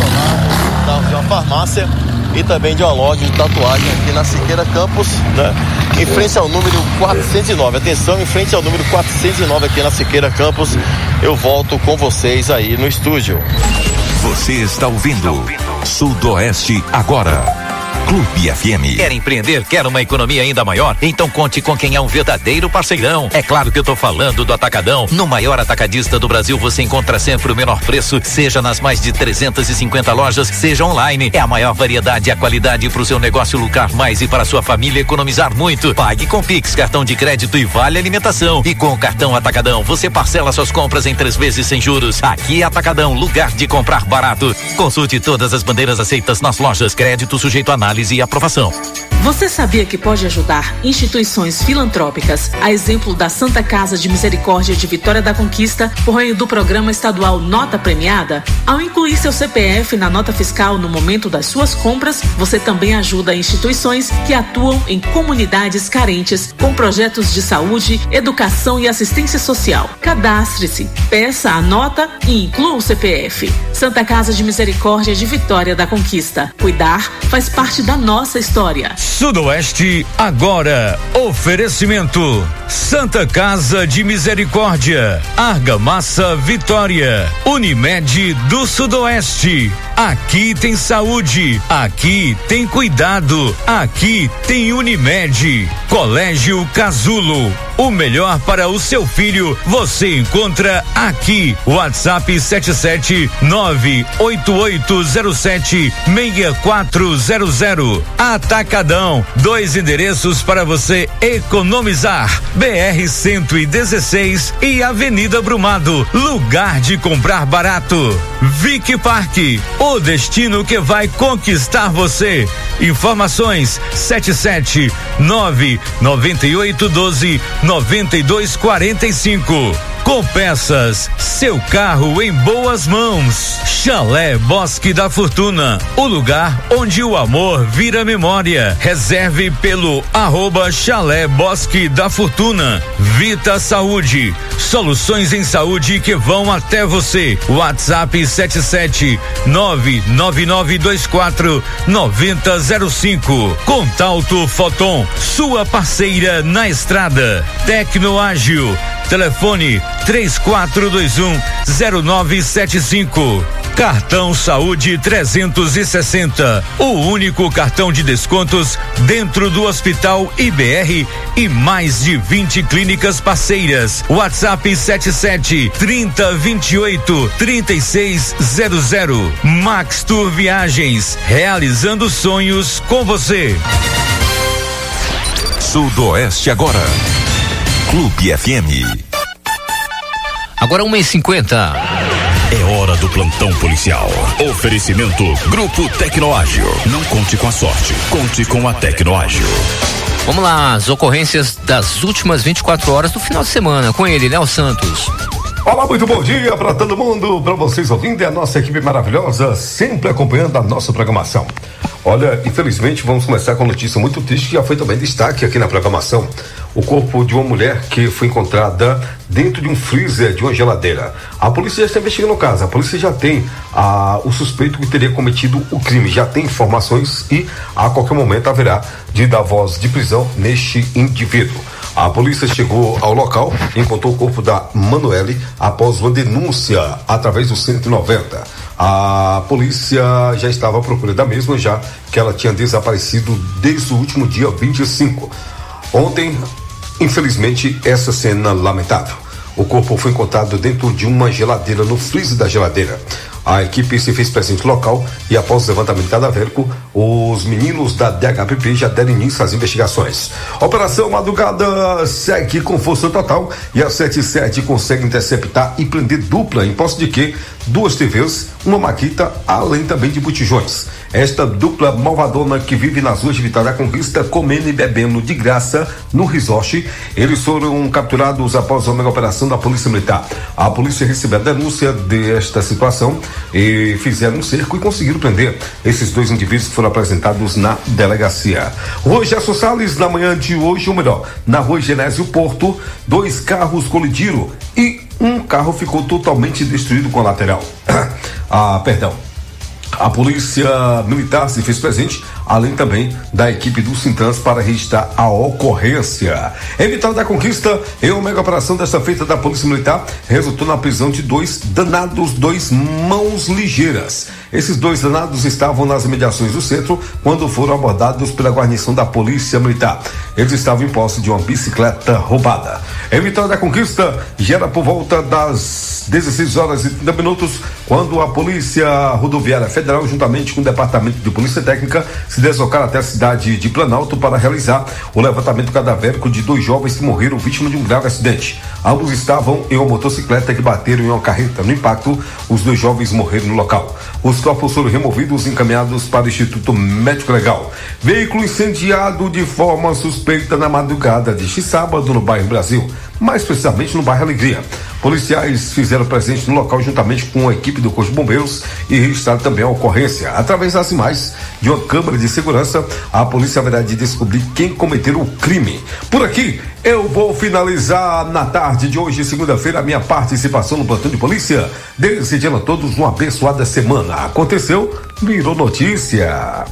Speaker 3: de uma farmácia e também de uma loja de tatuagem aqui na Siqueira Campos, né? Em frente ao número quatrocentos e nove. Atenção, em frente ao número quatrocentos e nove aqui na Siqueira Campos. Eu volto com vocês aí no estúdio.
Speaker 5: Você está ouvindo Sudoeste Agora. Clube F M.
Speaker 6: Quer empreender? Quer uma economia ainda maior? Então conte com quem é um verdadeiro parceirão. É claro que eu tô falando do Atacadão. No maior atacadista do Brasil, você encontra sempre o menor preço, seja nas mais de trezentas e cinquenta lojas, seja online. É a maior variedade e a qualidade para o seu negócio lucrar mais e para a sua família economizar muito. Pague com Pix, cartão de crédito e vale alimentação. E com o cartão Atacadão, você parcela suas compras em três vezes sem juros. Aqui é Atacadão, lugar de comprar barato. Consulte todas as bandeiras aceitas nas lojas. Crédito sujeito a análise e aprovação.
Speaker 15: Você sabia que pode ajudar instituições filantrópicas, a exemplo da Santa Casa de Misericórdia de Vitória da Conquista, por meio do programa estadual Nota Premiada? Ao incluir seu C P F na nota fiscal no momento das suas compras, você também ajuda instituições que atuam em comunidades carentes com projetos de saúde, educação e assistência social. Cadastre-se, peça a nota e inclua o C P F. Santa Casa de Misericórdia de Vitória da Conquista. Cuidar faz parte da nossa história.
Speaker 16: Sudoeste Agora. Oferecimento: Santa Casa de Misericórdia, Argamassa Vitória, Unimed do Sudoeste. Aqui tem saúde, aqui tem cuidado, aqui tem Unimed. Colégio Casulo, o melhor para o seu filho você encontra aqui. WhatsApp sete sete nove oito oito zero sete seis quatro zero zero. Atacadão, dois endereços para você economizar: B R cento e dezesseis e Avenida Brumado, lugar de comprar barato. Vic Parque, o destino que vai conquistar você. Informações sete sete nove nove oito um dois nove dois quatro cinco. Com Peças, seu carro em boas mãos. Chalé Bosque da Fortuna, o lugar onde o amor vira memória. Reserve pelo arroba Chalé Bosque da Fortuna. Vita Saúde, soluções em saúde que vão até você. WhatsApp sete sete nove nove nove dois quatro nove zero zero cinco. Contalto Foton, sua parceira na estrada. Tecnoágil, Telefone três quatro dois um zero nove sete cinco. Cartão Saúde trezentos e sessenta, o único cartão de descontos dentro do Hospital I B R e mais de vinte clínicas parceiras. WhatsApp sete sete, trinta, vinte e oito, trinta e seis zero zero. Max Tour Viagens, realizando sonhos com você.
Speaker 5: Sudoeste agora. Clube F M.
Speaker 2: Agora uma e cinquenta.
Speaker 5: É hora do plantão policial. Oferecimento Grupo Tecnoágil. Não conte com a sorte, conte com a Tecnoágil.
Speaker 2: Vamos lá, as ocorrências das últimas vinte e quatro horas do final de semana. Com ele, Léo Santos.
Speaker 17: Olá, muito bom dia para todo mundo, para vocês ouvindo, é a nossa equipe maravilhosa, sempre acompanhando a nossa programação. Olha, infelizmente vamos começar com uma notícia muito triste que já foi também destaque aqui na programação. O corpo de uma mulher que foi encontrada dentro de um freezer de uma geladeira. A polícia já está investigando o caso, a polícia já tem ah, o suspeito que teria cometido o crime, já tem informações e a qualquer momento haverá de dar voz de prisão neste indivíduo. A polícia chegou ao local e encontrou o corpo da Manuele após uma denúncia através do cento e noventa. A polícia já estava à procura da mesma, já que ela tinha desaparecido desde o último dia vinte e cinco. Ontem, infelizmente, essa cena lamentável. O corpo foi encontrado dentro de uma geladeira, no freezer da geladeira. A equipe se fez presente no local e, após o levantamento cadavérico, os meninos da D H P P já deram início às investigações. A Operação Madrugada segue com força total e a setenta e sete consegue interceptar e prender dupla em posse de que duas T Vs, uma maquita, além também de botijões. Esta dupla malvadona que vive nas ruas de Vitória da Conquista, comendo e bebendo de graça no resort, eles foram capturados após uma mega operação da Polícia Militar. A polícia recebeu a denúncia desta situação e fizeram um cerco e conseguiram prender esses dois indivíduos que foram apresentados na delegacia. Rua Gerson Salles, na manhã de hoje, ou melhor, na Rua Genésio Porto, dois carros colidiram e um carro ficou totalmente destruído com a lateral. ah, perdão. A polícia militar se fez presente, além também da equipe do Sintrans para registrar a ocorrência. Em Vitória da Conquista, em uma mega operação desta feita da polícia militar, resultou na prisão de dois danados, dois mãos ligeiras. Esses dois danados estavam nas imediações do centro quando foram abordados pela guarnição da polícia militar. Eles estavam em posse de uma bicicleta roubada. Em Vitória da Conquista, já era por volta das dezesseis horas e trinta minutos, quando a Polícia Rodoviária Federal, juntamente com o Departamento de Polícia Técnica, se deslocaram até a cidade de Planalto para realizar o levantamento cadavérico de dois jovens que morreram vítimas de um grave acidente. Ambos estavam em uma motocicleta que bateram em uma carreta. No impacto, os dois jovens morreram no local. Os corpos foram removidos e encaminhados para o Instituto Médico Legal. Veículo incendiado de forma suspeita na madrugada deste sábado no bairro Brasil, mais precisamente no bairro Alegria. Policiais fizeram presente no local juntamente com a equipe do Corpo de Bombeiros e registraram também a ocorrência. Através das imagens de uma câmera de segurança, a polícia haverá de descobrir quem cometeu o crime. Por aqui, eu vou finalizar na tarde de hoje, segunda-feira, a minha participação no plantão de polícia, desejando a todos uma abençoada semana. Aconteceu, virou notícia.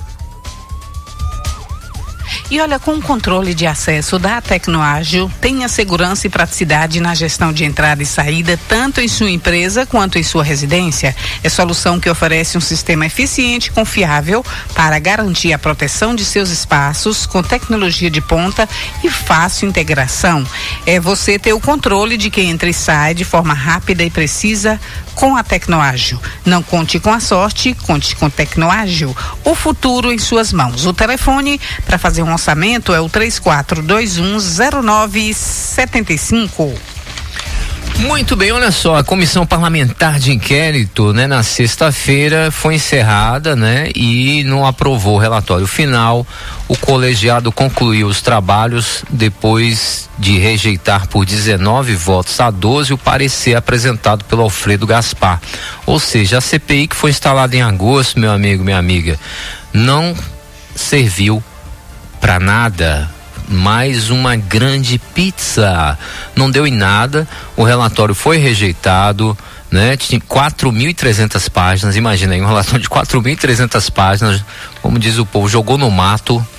Speaker 1: E olha, com o controle de acesso da Tecnoágil, tenha segurança e praticidade na gestão de entrada e saída, tanto em sua empresa quanto em sua residência. É solução que oferece um sistema eficiente e confiável para garantir a proteção de seus espaços com tecnologia de ponta e fácil integração. É você ter o controle de quem entra e sai de forma rápida e precisa com a Tecnoágil. Não conte com a sorte, conte com Tecnoágil. O futuro em suas mãos. O telefone para fazer um orçamento é o três quatro dois um zero nove sete cinco.
Speaker 2: Muito bem, olha só, a comissão parlamentar de inquérito, né, na sexta-feira foi encerrada, né, e não aprovou o relatório final. O colegiado concluiu os trabalhos depois de rejeitar por dezenove votos a doze o parecer apresentado pelo Alfredo Gaspar. Ou seja, a C P I que foi instalada em agosto, meu amigo, minha amiga, não serviu para nada. Mais uma grande pizza, não deu em nada. O relatório foi rejeitado, né? Tinha quatro mil e trezentas páginas. Imagina aí, um relatório de quatro mil e trezentas páginas, como diz o povo, jogou no mato,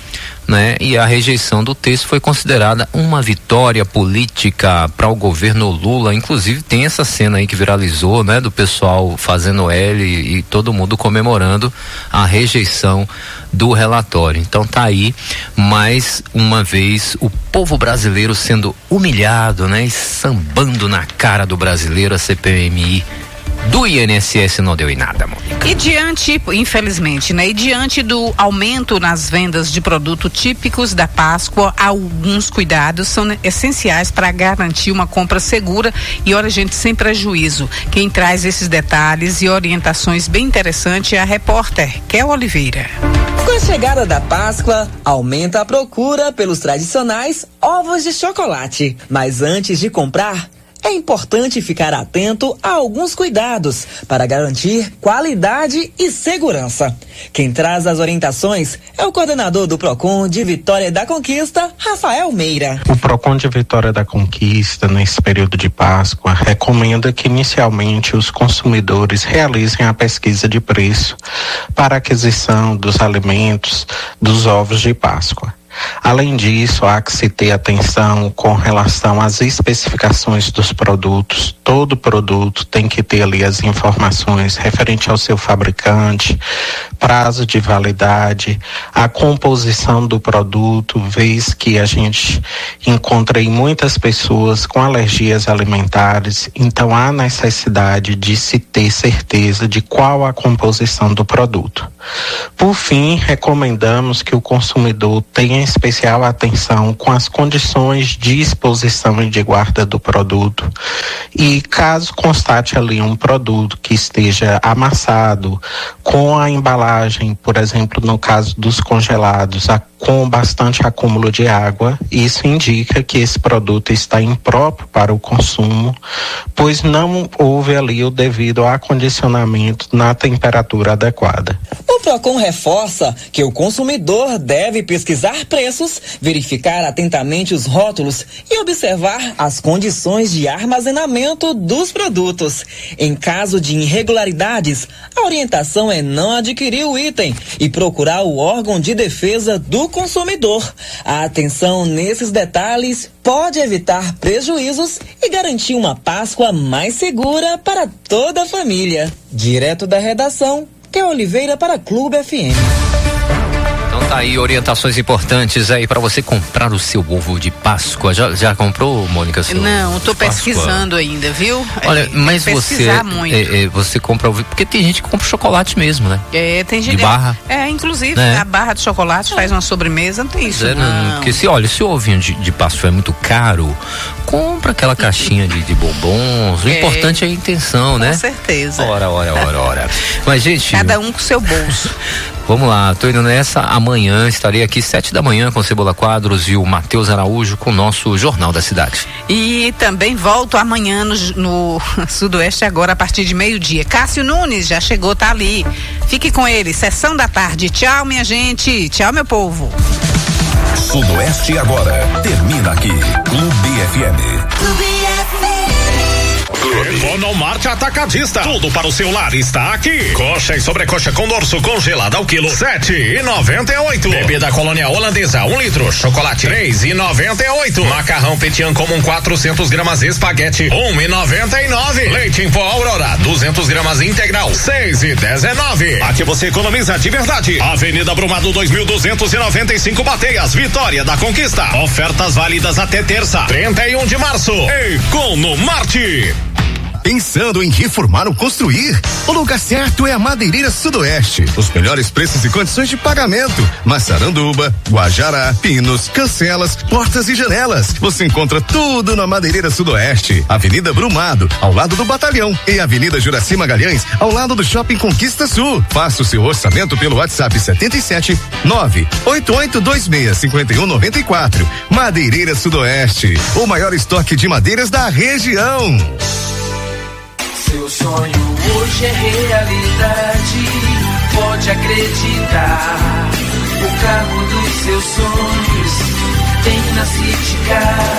Speaker 2: né? E a rejeição do texto foi considerada uma vitória política para o governo Lula. Inclusive tem essa cena aí que viralizou, né? Do pessoal fazendo L e, e todo mundo comemorando a rejeição do relatório. Então tá aí mais uma vez o povo brasileiro sendo humilhado, né? E sambando na cara do brasileiro. A C P M I do I N S S não deu em nada, Mônica.
Speaker 1: E diante, infelizmente, né? E diante do aumento nas vendas de produtos típicos da Páscoa, alguns cuidados são essenciais para garantir uma compra segura e, olha, gente, sem prejuízo. Quem traz esses detalhes e orientações bem interessantes é a repórter Kel Oliveira.
Speaker 18: Com a chegada da Páscoa, aumenta a procura pelos tradicionais ovos de chocolate. Mas antes de comprar, é importante ficar atento a alguns cuidados para garantir qualidade e segurança. Quem traz as orientações é o coordenador do Procon de Vitória da Conquista, Rafael Meira.
Speaker 19: O Procon de Vitória da Conquista, nesse período de Páscoa, recomenda que inicialmente os consumidores realizem a pesquisa de preço para a aquisição dos alimentos dos ovos de Páscoa. Além disso, há que se ter atenção com relação às especificações dos produtos. Todo produto tem que ter ali as informações referente ao seu fabricante, prazo de validade, a composição do produto, vez que a gente encontra em muitas pessoas com alergias alimentares, então há necessidade de se ter certeza de qual a composição do produto. Por fim, recomendamos que o consumidor tenha especial atenção com as condições de exposição e de guarda do produto e caso constate ali um produto que esteja amassado com a embalagem, por exemplo, no caso dos congelados, a, com bastante acúmulo de água, isso indica que esse produto está impróprio para o consumo, pois não houve ali o devido acondicionamento na temperatura adequada.
Speaker 18: O Procon reforça que o consumidor deve pesquisar preços, verificar atentamente os rótulos e observar as condições de armazenamento dos produtos. Em caso de irregularidades, a orientação é não adquirir o item e procurar o órgão de defesa do consumidor. A atenção nesses detalhes pode evitar prejuízos e garantir uma Páscoa mais segura para toda a família. Direto da redação, Kel Oliveira para Clube F M.
Speaker 2: Então tá aí orientações importantes aí para você comprar o seu ovo de Páscoa. Já, já comprou, Mônica? Seu
Speaker 1: Não, tô pesquisando ainda, viu?
Speaker 2: Olha,
Speaker 1: é,
Speaker 2: mas você é, é, você compra ovo, porque tem gente que compra chocolate mesmo, né?
Speaker 1: É, tem gente
Speaker 2: de barra.
Speaker 1: É, inclusive
Speaker 2: né?
Speaker 1: A barra de chocolate faz uma sobremesa, não tem isso
Speaker 2: é,
Speaker 1: não.
Speaker 2: não. Porque se, olha, se o ovinho de, de Páscoa é muito caro, compra aquela caixinha de, de bombons. O é. importante é a intenção,
Speaker 1: com
Speaker 2: né?
Speaker 1: Com certeza.
Speaker 2: Ora, ora, ora, ora. Mas, gente...
Speaker 1: Cada um com seu bolso.
Speaker 2: Vamos lá, tô indo nessa. Amanhã estarei aqui sete da manhã com Cebola Quadros e o Matheus Araújo com o nosso Jornal da Cidade.
Speaker 1: E também volto amanhã no, no Sudoeste agora a partir de meio-dia. Cássio Nunes já chegou, tá ali. Fique com ele, sessão da tarde. Tchau, minha gente. Tchau, meu povo.
Speaker 5: Sudoeste agora termina aqui. Clube F M. Clube F M.
Speaker 20: Economarte Atacadista. Tudo para o seu lar está aqui. Coxa e sobrecoxa com dorso congelada ao quilo sete e noventa e oito. Bebida colônia holandesa um litro. Chocolate três e noventa e oito. Macarrão Petian comum quatrocentos gramas espaguete um e noventa e nove. Leite em pó Aurora duzentos gramas integral seis e dezenove. Aqui você economiza de verdade. Avenida Brumado dois mil duzentos e noventa e cinco Bateias, Vitória da Conquista. Ofertas válidas até terça, trinta e um de março. Economarte.
Speaker 21: Pensando em reformar ou construir? O lugar certo é a Madeireira Sudoeste. Os melhores preços e condições de pagamento. Massaranduba, Guajará, pinos, cancelas, portas e janelas. Você encontra tudo na Madeireira Sudoeste. Avenida Brumado, ao lado do Batalhão. E Avenida Juraci Magalhães, ao lado do Shopping Conquista Sul. Faça o seu orçamento pelo WhatsApp setenta e sete, nove oito oito dois seis, cinco um nove quatro. Madeireira Sudoeste. O maior estoque de madeiras da região.
Speaker 22: Seu sonho hoje é realidade, pode acreditar. O carro dos seus sonhos tem na City Car.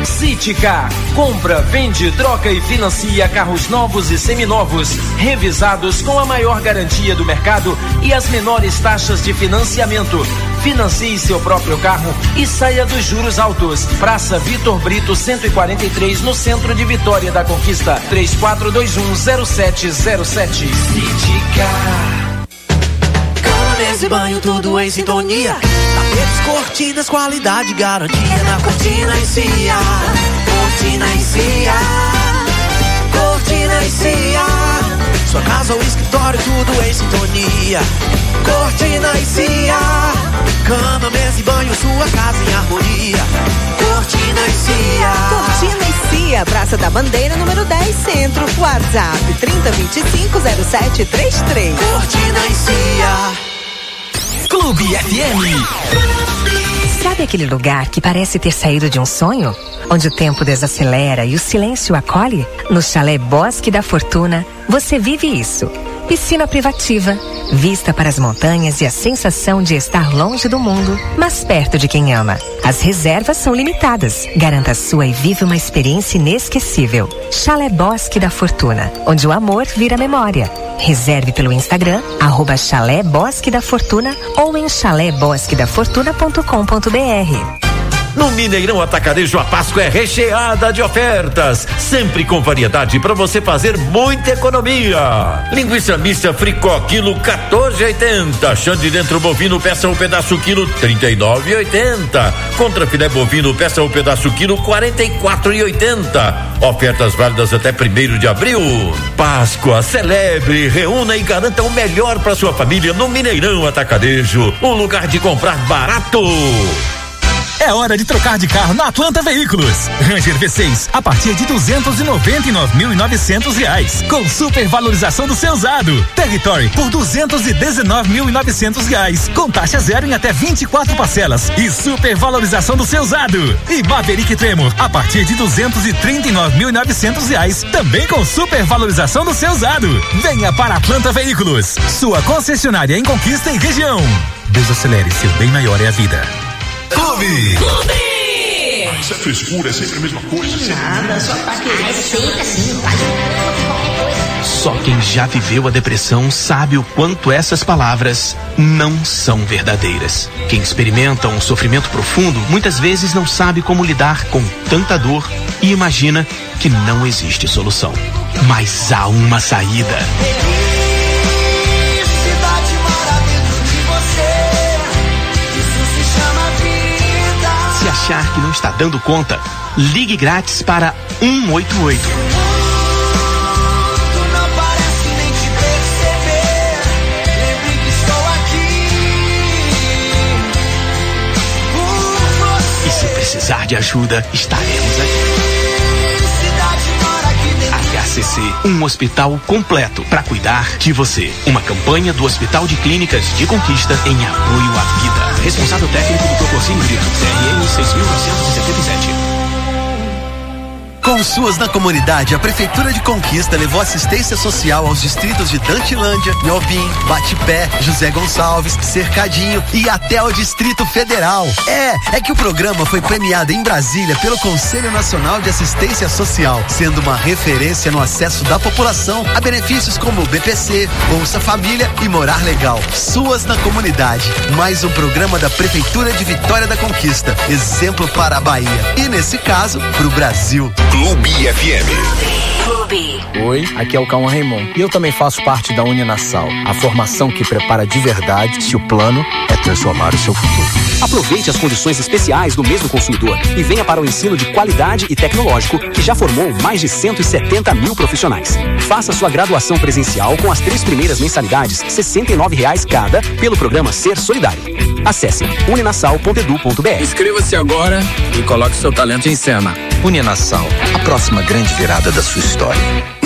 Speaker 4: Citicar. Compra, vende, troca e financia carros novos e seminovos, revisados com a maior garantia do mercado e as menores taxas de financiamento. Financie seu próprio carro e saia dos juros altos. Praça Vitor Brito cento e quarenta e três, no centro de Vitória da Conquista. três quatro dois um zero sete zero sete. Citicar.
Speaker 7: Mesa e banho, tudo em sintonia. Tapetes, cortinas, qualidade, garantia na Cortina e Cia. Cortina e Cia. Cortina e Cia. Sua casa ou escritório, tudo em sintonia. Cortina e Cia. Cama, mesa e banho, sua casa em harmonia. Cortina e Cia.
Speaker 23: Cortina e Cia, Praça da Bandeira, número dez, Centro. WhatsApp trinta, vinte e cinco, zero sete trinta e três.
Speaker 7: Cortina e Cia.
Speaker 24: Clube F M.
Speaker 25: Sabe aquele lugar que parece ter saído de um sonho? Onde o tempo desacelera e o silêncio acolhe? No Chalé Bosque da Fortuna, você vive isso. Piscina privativa, vista para as montanhas e a sensação de estar longe do mundo, mas perto de quem ama. As reservas são limitadas. Garanta a sua e vive uma experiência inesquecível. Chalé Bosque da Fortuna, onde o amor vira memória. Reserve pelo Instagram, arroba Chalé Bosque da Fortuna ou em chalé bosque da fortuna ponto com ponto b r.
Speaker 26: No Mineirão Atacarejo, a Páscoa é recheada de ofertas, sempre com variedade para você fazer muita economia. Linguiça mista Fricó, quilo quatorze e oitenta. Chã de dentro bovino, peça um pedaço, quilo trinta e nove e oitenta. Contra filé bovino, peça um pedaço, quilo quarenta e quatro e oitenta. Ofertas válidas até primeiro de abril. Páscoa, celebre, reúna e garanta o melhor para sua família no Mineirão Atacarejo, um lugar de comprar barato.
Speaker 27: É hora de trocar de carro na Atlanta Veículos. Ranger V seis a partir de duzentos e noventa e nove mil e novecentos reais, com super valorização do seu usado. Territory por duzentos e dezenove mil e novecentos reais, com taxa zero em até vinte e quatro parcelas e super valorização do seu usado. E Maverick Tremor a partir de duzentos e trinta e nove mil e novecentos reais, também com super valorização do seu usado. Venha para Atlanta Veículos, sua concessionária em Conquista e região. Desacelere, seu bem maior é a vida.
Speaker 24: Clube.
Speaker 28: Clube. Ah, isso é frescura, é sempre a mesma coisa.
Speaker 29: Nada, só tá querendo. Ah, é sempre assim, faz qualquer coisa.
Speaker 14: Só quem já viveu a depressão sabe o quanto essas palavras não são verdadeiras. Quem experimenta um sofrimento profundo muitas vezes não sabe como lidar com tanta dor e imagina que não existe solução. Mas há uma saída. Se achar que não está dando conta, ligue grátis para um um oito oito. E se precisar de ajuda, estaremos aqui. H C C, um hospital completo para cuidar de você. Uma campanha do Hospital de Clínicas de Conquista em apoio à vida. Responsável técnico do Proporcínio Brito, C R M seis mil novecentos e setenta e sete.
Speaker 30: Com Suas na Comunidade, a Prefeitura de Conquista levou assistência social aos distritos de Dantilândia, Nhobim, Batipé, José Gonçalves, Cercadinho e até ao Distrito Federal. É, é que o programa foi premiado em Brasília pelo Conselho Nacional de Assistência Social, sendo uma referência no acesso da população a benefícios como B P C, Bolsa Família e Morar Legal. Suas na Comunidade, mais um programa da Prefeitura de Vitória da Conquista, exemplo para a Bahia e, nesse caso, para o Brasil.
Speaker 24: Clube F M.
Speaker 31: Clube. Oi, aqui é o Cauã Raymond e eu também faço parte da Uninasal, a formação que prepara de verdade se o plano é transformar o seu futuro.
Speaker 32: Aproveite as condições especiais do mês do consumidor e venha para o ensino de qualidade e tecnológico que já formou mais de cento e setenta mil profissionais. Faça sua graduação presencial com as três primeiras mensalidades, sessenta e nove reais cada, pelo programa Ser Solidário. Acesse uninasal ponto edu ponto br.
Speaker 33: Inscreva-se agora e coloque seu talento em cena.
Speaker 34: Uninasal, a próxima grande virada da sua história.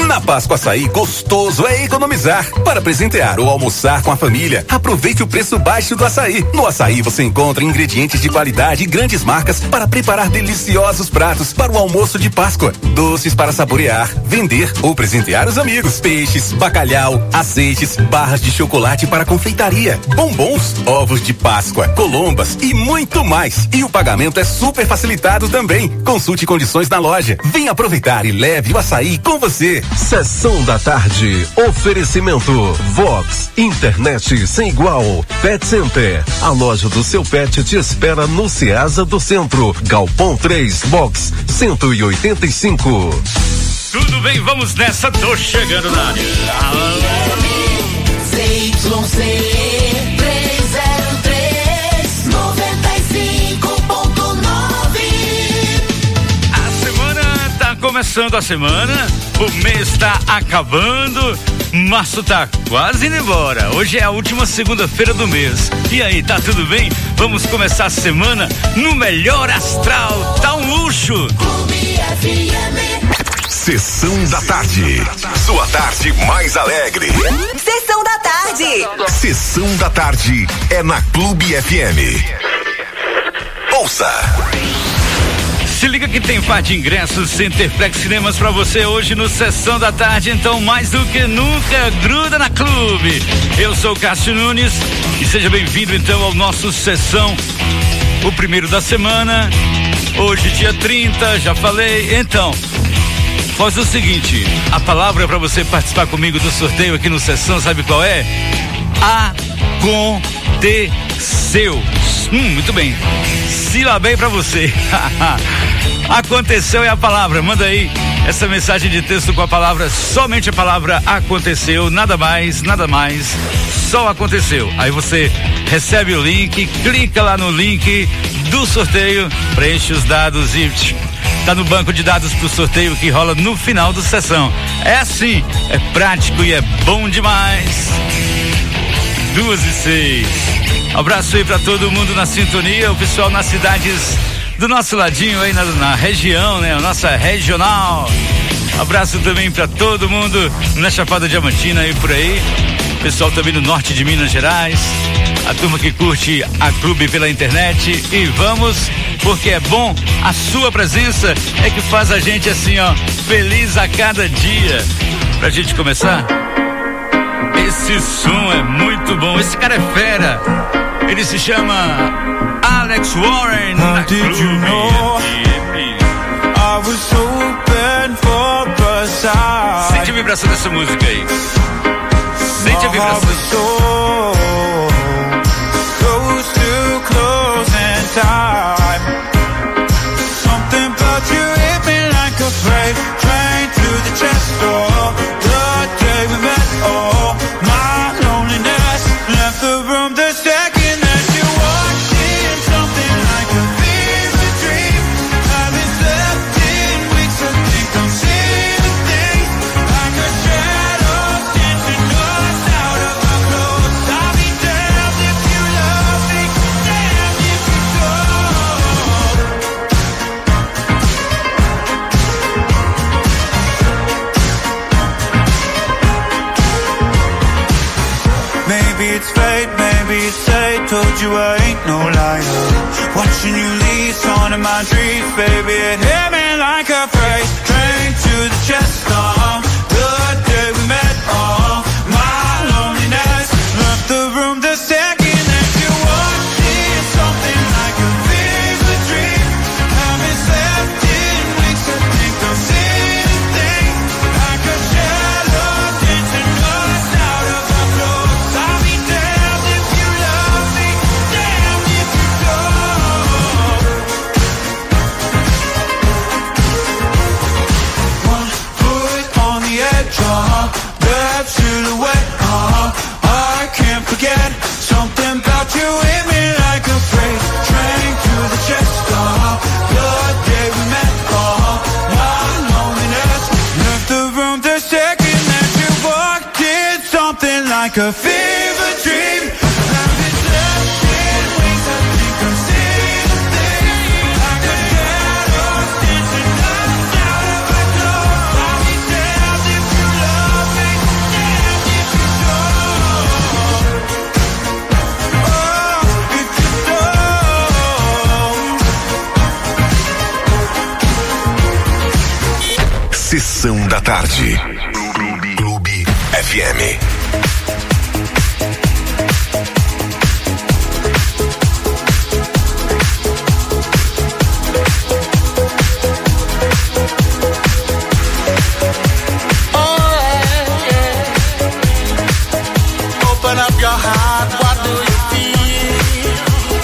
Speaker 3: Na Páscoa Açaí, gostoso é economizar. Para presentear ou almoçar com a família, aproveite o preço baixo do açaí. No açaí você encontra ingredientes de qualidade e grandes marcas para preparar deliciosos pratos para o almoço de Páscoa. Doces para saborear, vender ou presentear os amigos. Peixes, bacalhau, azeites, barras de chocolate para confeitaria, bombons, ovos de Páscoa, colombas e muito mais. E o pagamento é super facilitado também. Consulte condições na loja. Venha aproveitar e leve o açaí com você.
Speaker 6: Sessão da tarde. Oferecimento Vox, internet sem igual. Pet Center, a loja do seu pet te espera no Ceasa do Centro. Galpão três, box cento e oitenta e cinco.
Speaker 8: Tudo bem, vamos nessa, tô chegando na área.
Speaker 22: Z Z três zero três noventa e cinco ponto nove.
Speaker 8: A semana tá começando a semana, o mês tá acabando, março tá quase indo embora. Hoje é a última segunda-feira do mês. E aí, tá tudo bem? Vamos começar a semana no melhor astral. Tá um luxo.
Speaker 22: Clube F M.
Speaker 24: Sessão da tarde. Sua tarde mais alegre.
Speaker 23: Sessão da tarde.
Speaker 24: Sessão da tarde é na Clube F M. Ouça.
Speaker 8: Se liga que tem par de ingressos Centerplex Cinemas pra você hoje no Sessão da Tarde, então mais do que nunca gruda na Clube. Eu sou o Cássio Nunes e seja bem-vindo então ao nosso Sessão, o primeiro da semana, hoje dia trinta, já falei, então faz o seguinte, a palavra para você participar comigo do sorteio aqui no Sessão, sabe qual é? Aconteceu. Hum, muito bem. Silabei pra você. Aconteceu é a palavra. Manda aí essa mensagem de texto com a palavra, somente a palavra aconteceu, nada mais, nada mais, só aconteceu. Aí você recebe o link, clica lá no link do sorteio, preenche os dados e tá no banco de dados pro sorteio que rola no final da sessão. É assim, é prático e é bom demais. Duas e seis. Abraço aí pra todo mundo na sintonia, o pessoal nas cidades do nosso ladinho aí na, na região, né? A nossa regional. Abraço também pra todo mundo na Chapada Diamantina e por aí. Pessoal também do norte de Minas Gerais. A turma que curte a Clube pela internet. E vamos, porque é bom, a sua presença é que faz a gente assim, ó, feliz a cada dia. Pra gente começar, esse som é muito bom, esse cara é fera. Ele se chama Alex Warren. How did you know I was open for a side? Sente a vibração dessa música aí. Sente a vibração. Close to closing time. Something about you hit me like a freight train to the chest door. The day we met, oh, my loneliness left the room the second. It's fate, maybe it's fate. Told you I ain't no liar. Watching you leave, on in my dreams, baby. It hit me like a freight train to the chest. Uh, the day we met, uh, my loneliness left the room the second that you walked in. Something like a vivid dream. Having slept in weeks, I think I'm seeing things like a shadow dancing us out of our clothes. I'll be damned if you love me, damned if you don't. One foot on the edge, uh-huh, that silhouette, uh-huh, I can't forget. Something about you hit me like a freight train to the chest, uh-huh, the day we met, uh-huh, my loneliness left the room the second that you walked in. Something like a fever dream. Having slept in weeks, I think I'm seeing things like a shadow dancing us out of our clothes. I'll be damned if you
Speaker 24: Sessão da tarde. Clube F M.
Speaker 22: Open up your heart, what do you feel?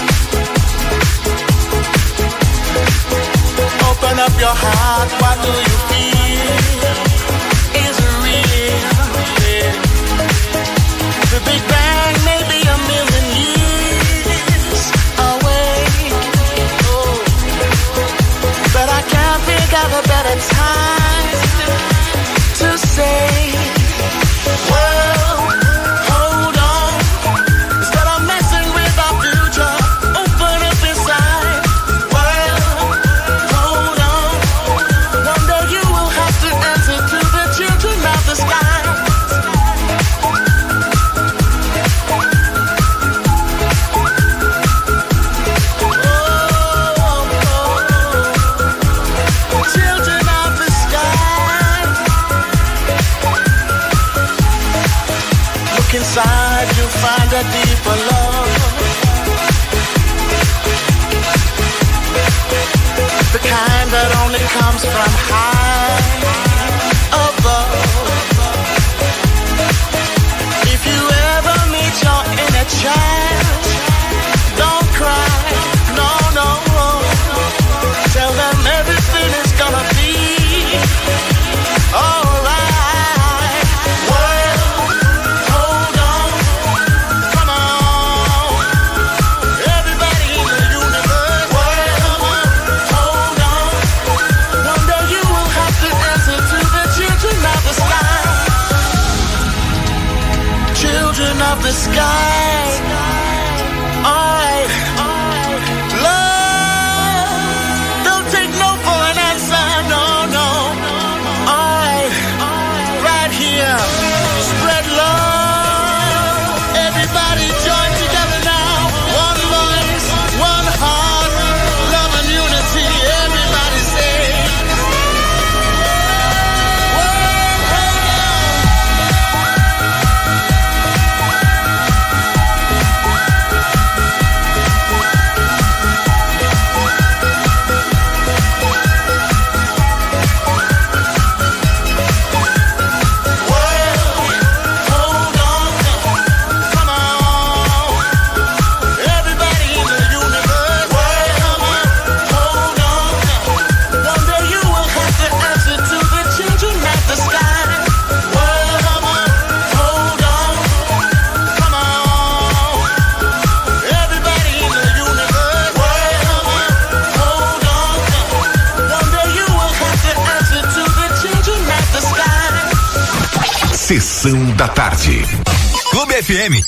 Speaker 22: Open up your heart, what do you feel? Is it real? Yeah. The Big Bang may be a million years away. Oh. But I can't think of a better time to say, well, hold on. Instead of messing with our future, open up inside. Well, hold on. One day you will have to answer to the children of the sky. Children of the sky. Look inside, you'll find a deeper love. The kind that only comes from high above. If you ever meet your inner child, don't cry, no, no. Tell them everything is gonna be alright. Well, hold on, come on. Everybody in the universe. Well, hold on. One day you will have to answer to the children of the sky. Children of the sky. Alright. Love. Don't take no for an answer. No, no. Alright. Right here. Spread love. Everybody join together now. One voice, one heart, love and unity. Everybody say.
Speaker 24: Sessão da tarde. Clube F M.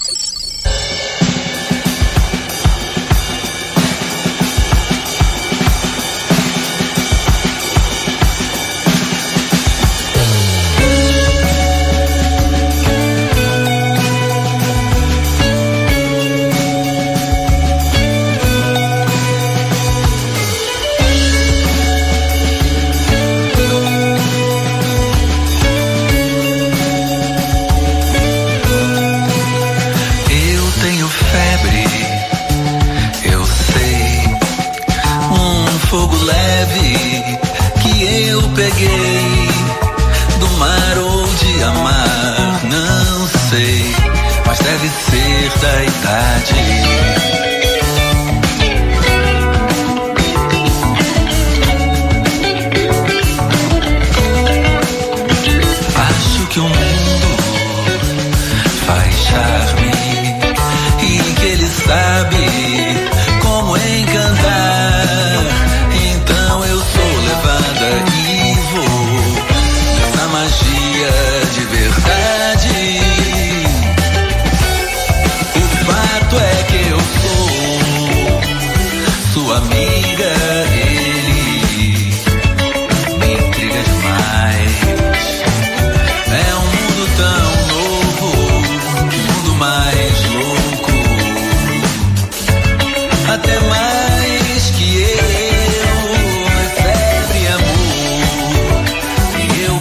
Speaker 22: Eu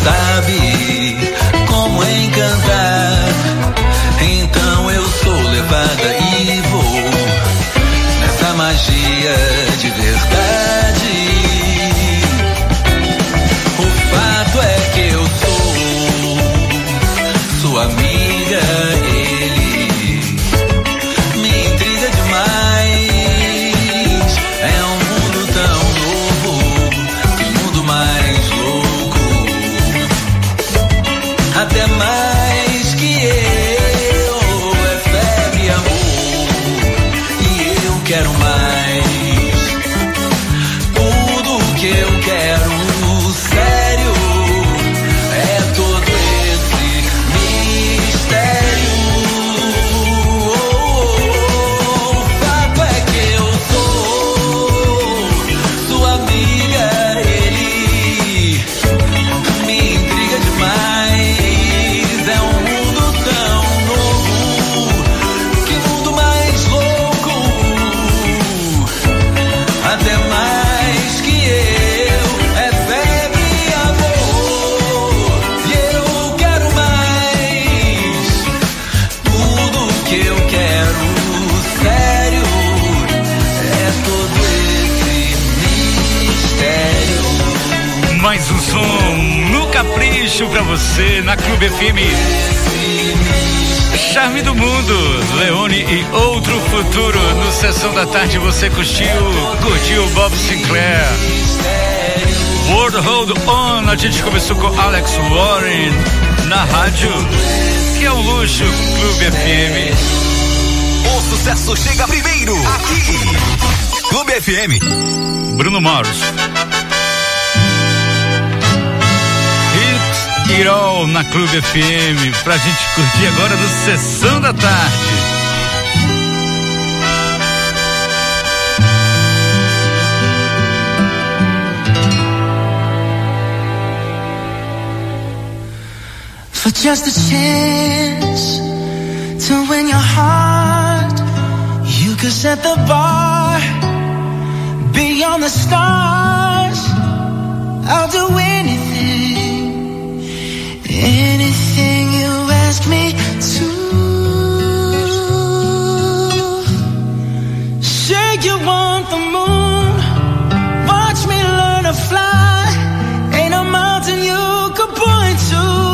Speaker 1: sabe como encantar. Então eu sou levada e vou nessa magia de verdade. O fato é que eu sou sua amiga, ele me intriga demais. É um mundo tão novo, que mundo mais louco, até mais que eu. É febre e amor, e eu quero mais. Tudo que eu quero, sério, é todo esse mistério. O fato é que eu sou sua amiga, ele me intriga demais. É um mundo tão novo, que mundo mais louco, até mais que eu. É febre e amor, e eu quero mais. Tudo que eu quero, sério, é todo esse mistério.
Speaker 8: Mais um som no capricho pra você na Clube F M. Charme do Mundo, Leone e Outro Futuro. No Sessão da Tarde você curtiu, curtiu Bob Sinclair. World Hold On, a gente começou com Alex Warren na rádio, que é um luxo, Clube F M.
Speaker 3: O sucesso chega primeiro aqui. Clube F M.
Speaker 8: Bruno Mars. Hit It All na Clube F M, pra gente curtir agora no Sessão da Tarde.
Speaker 2: For just a chance to win your heart, you could set the bar beyond the stars. I'll do anything, anything you ask me to. Say you want the moon, watch me learn to fly. Ain't no mountain you could point to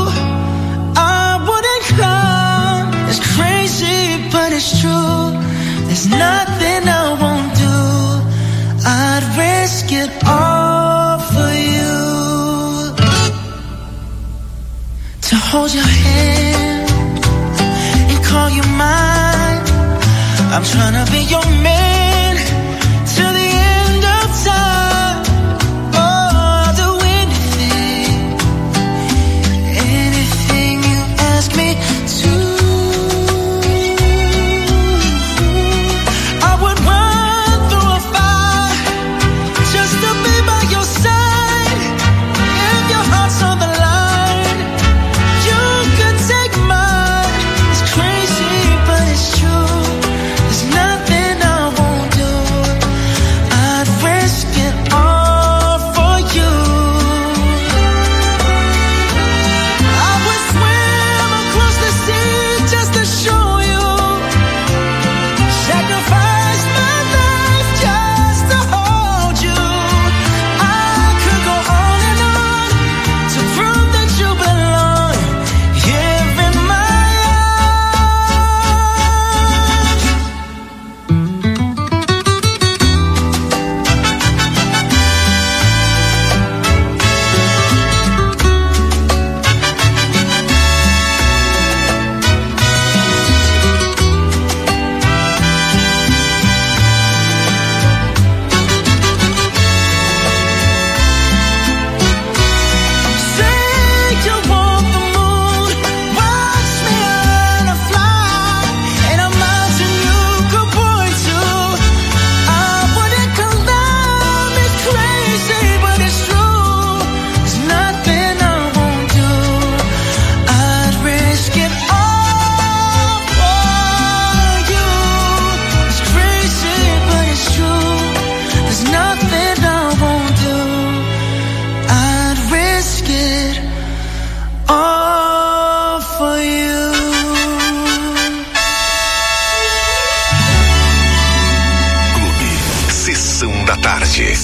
Speaker 2: but it's true. There's nothing I won't do. I'd risk it all for you. To hold your hand and call you mine. I'm trying to be your man till the end of time. Oh, I'll do anything, anything you ask me to.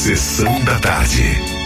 Speaker 24: Sessão da tarde.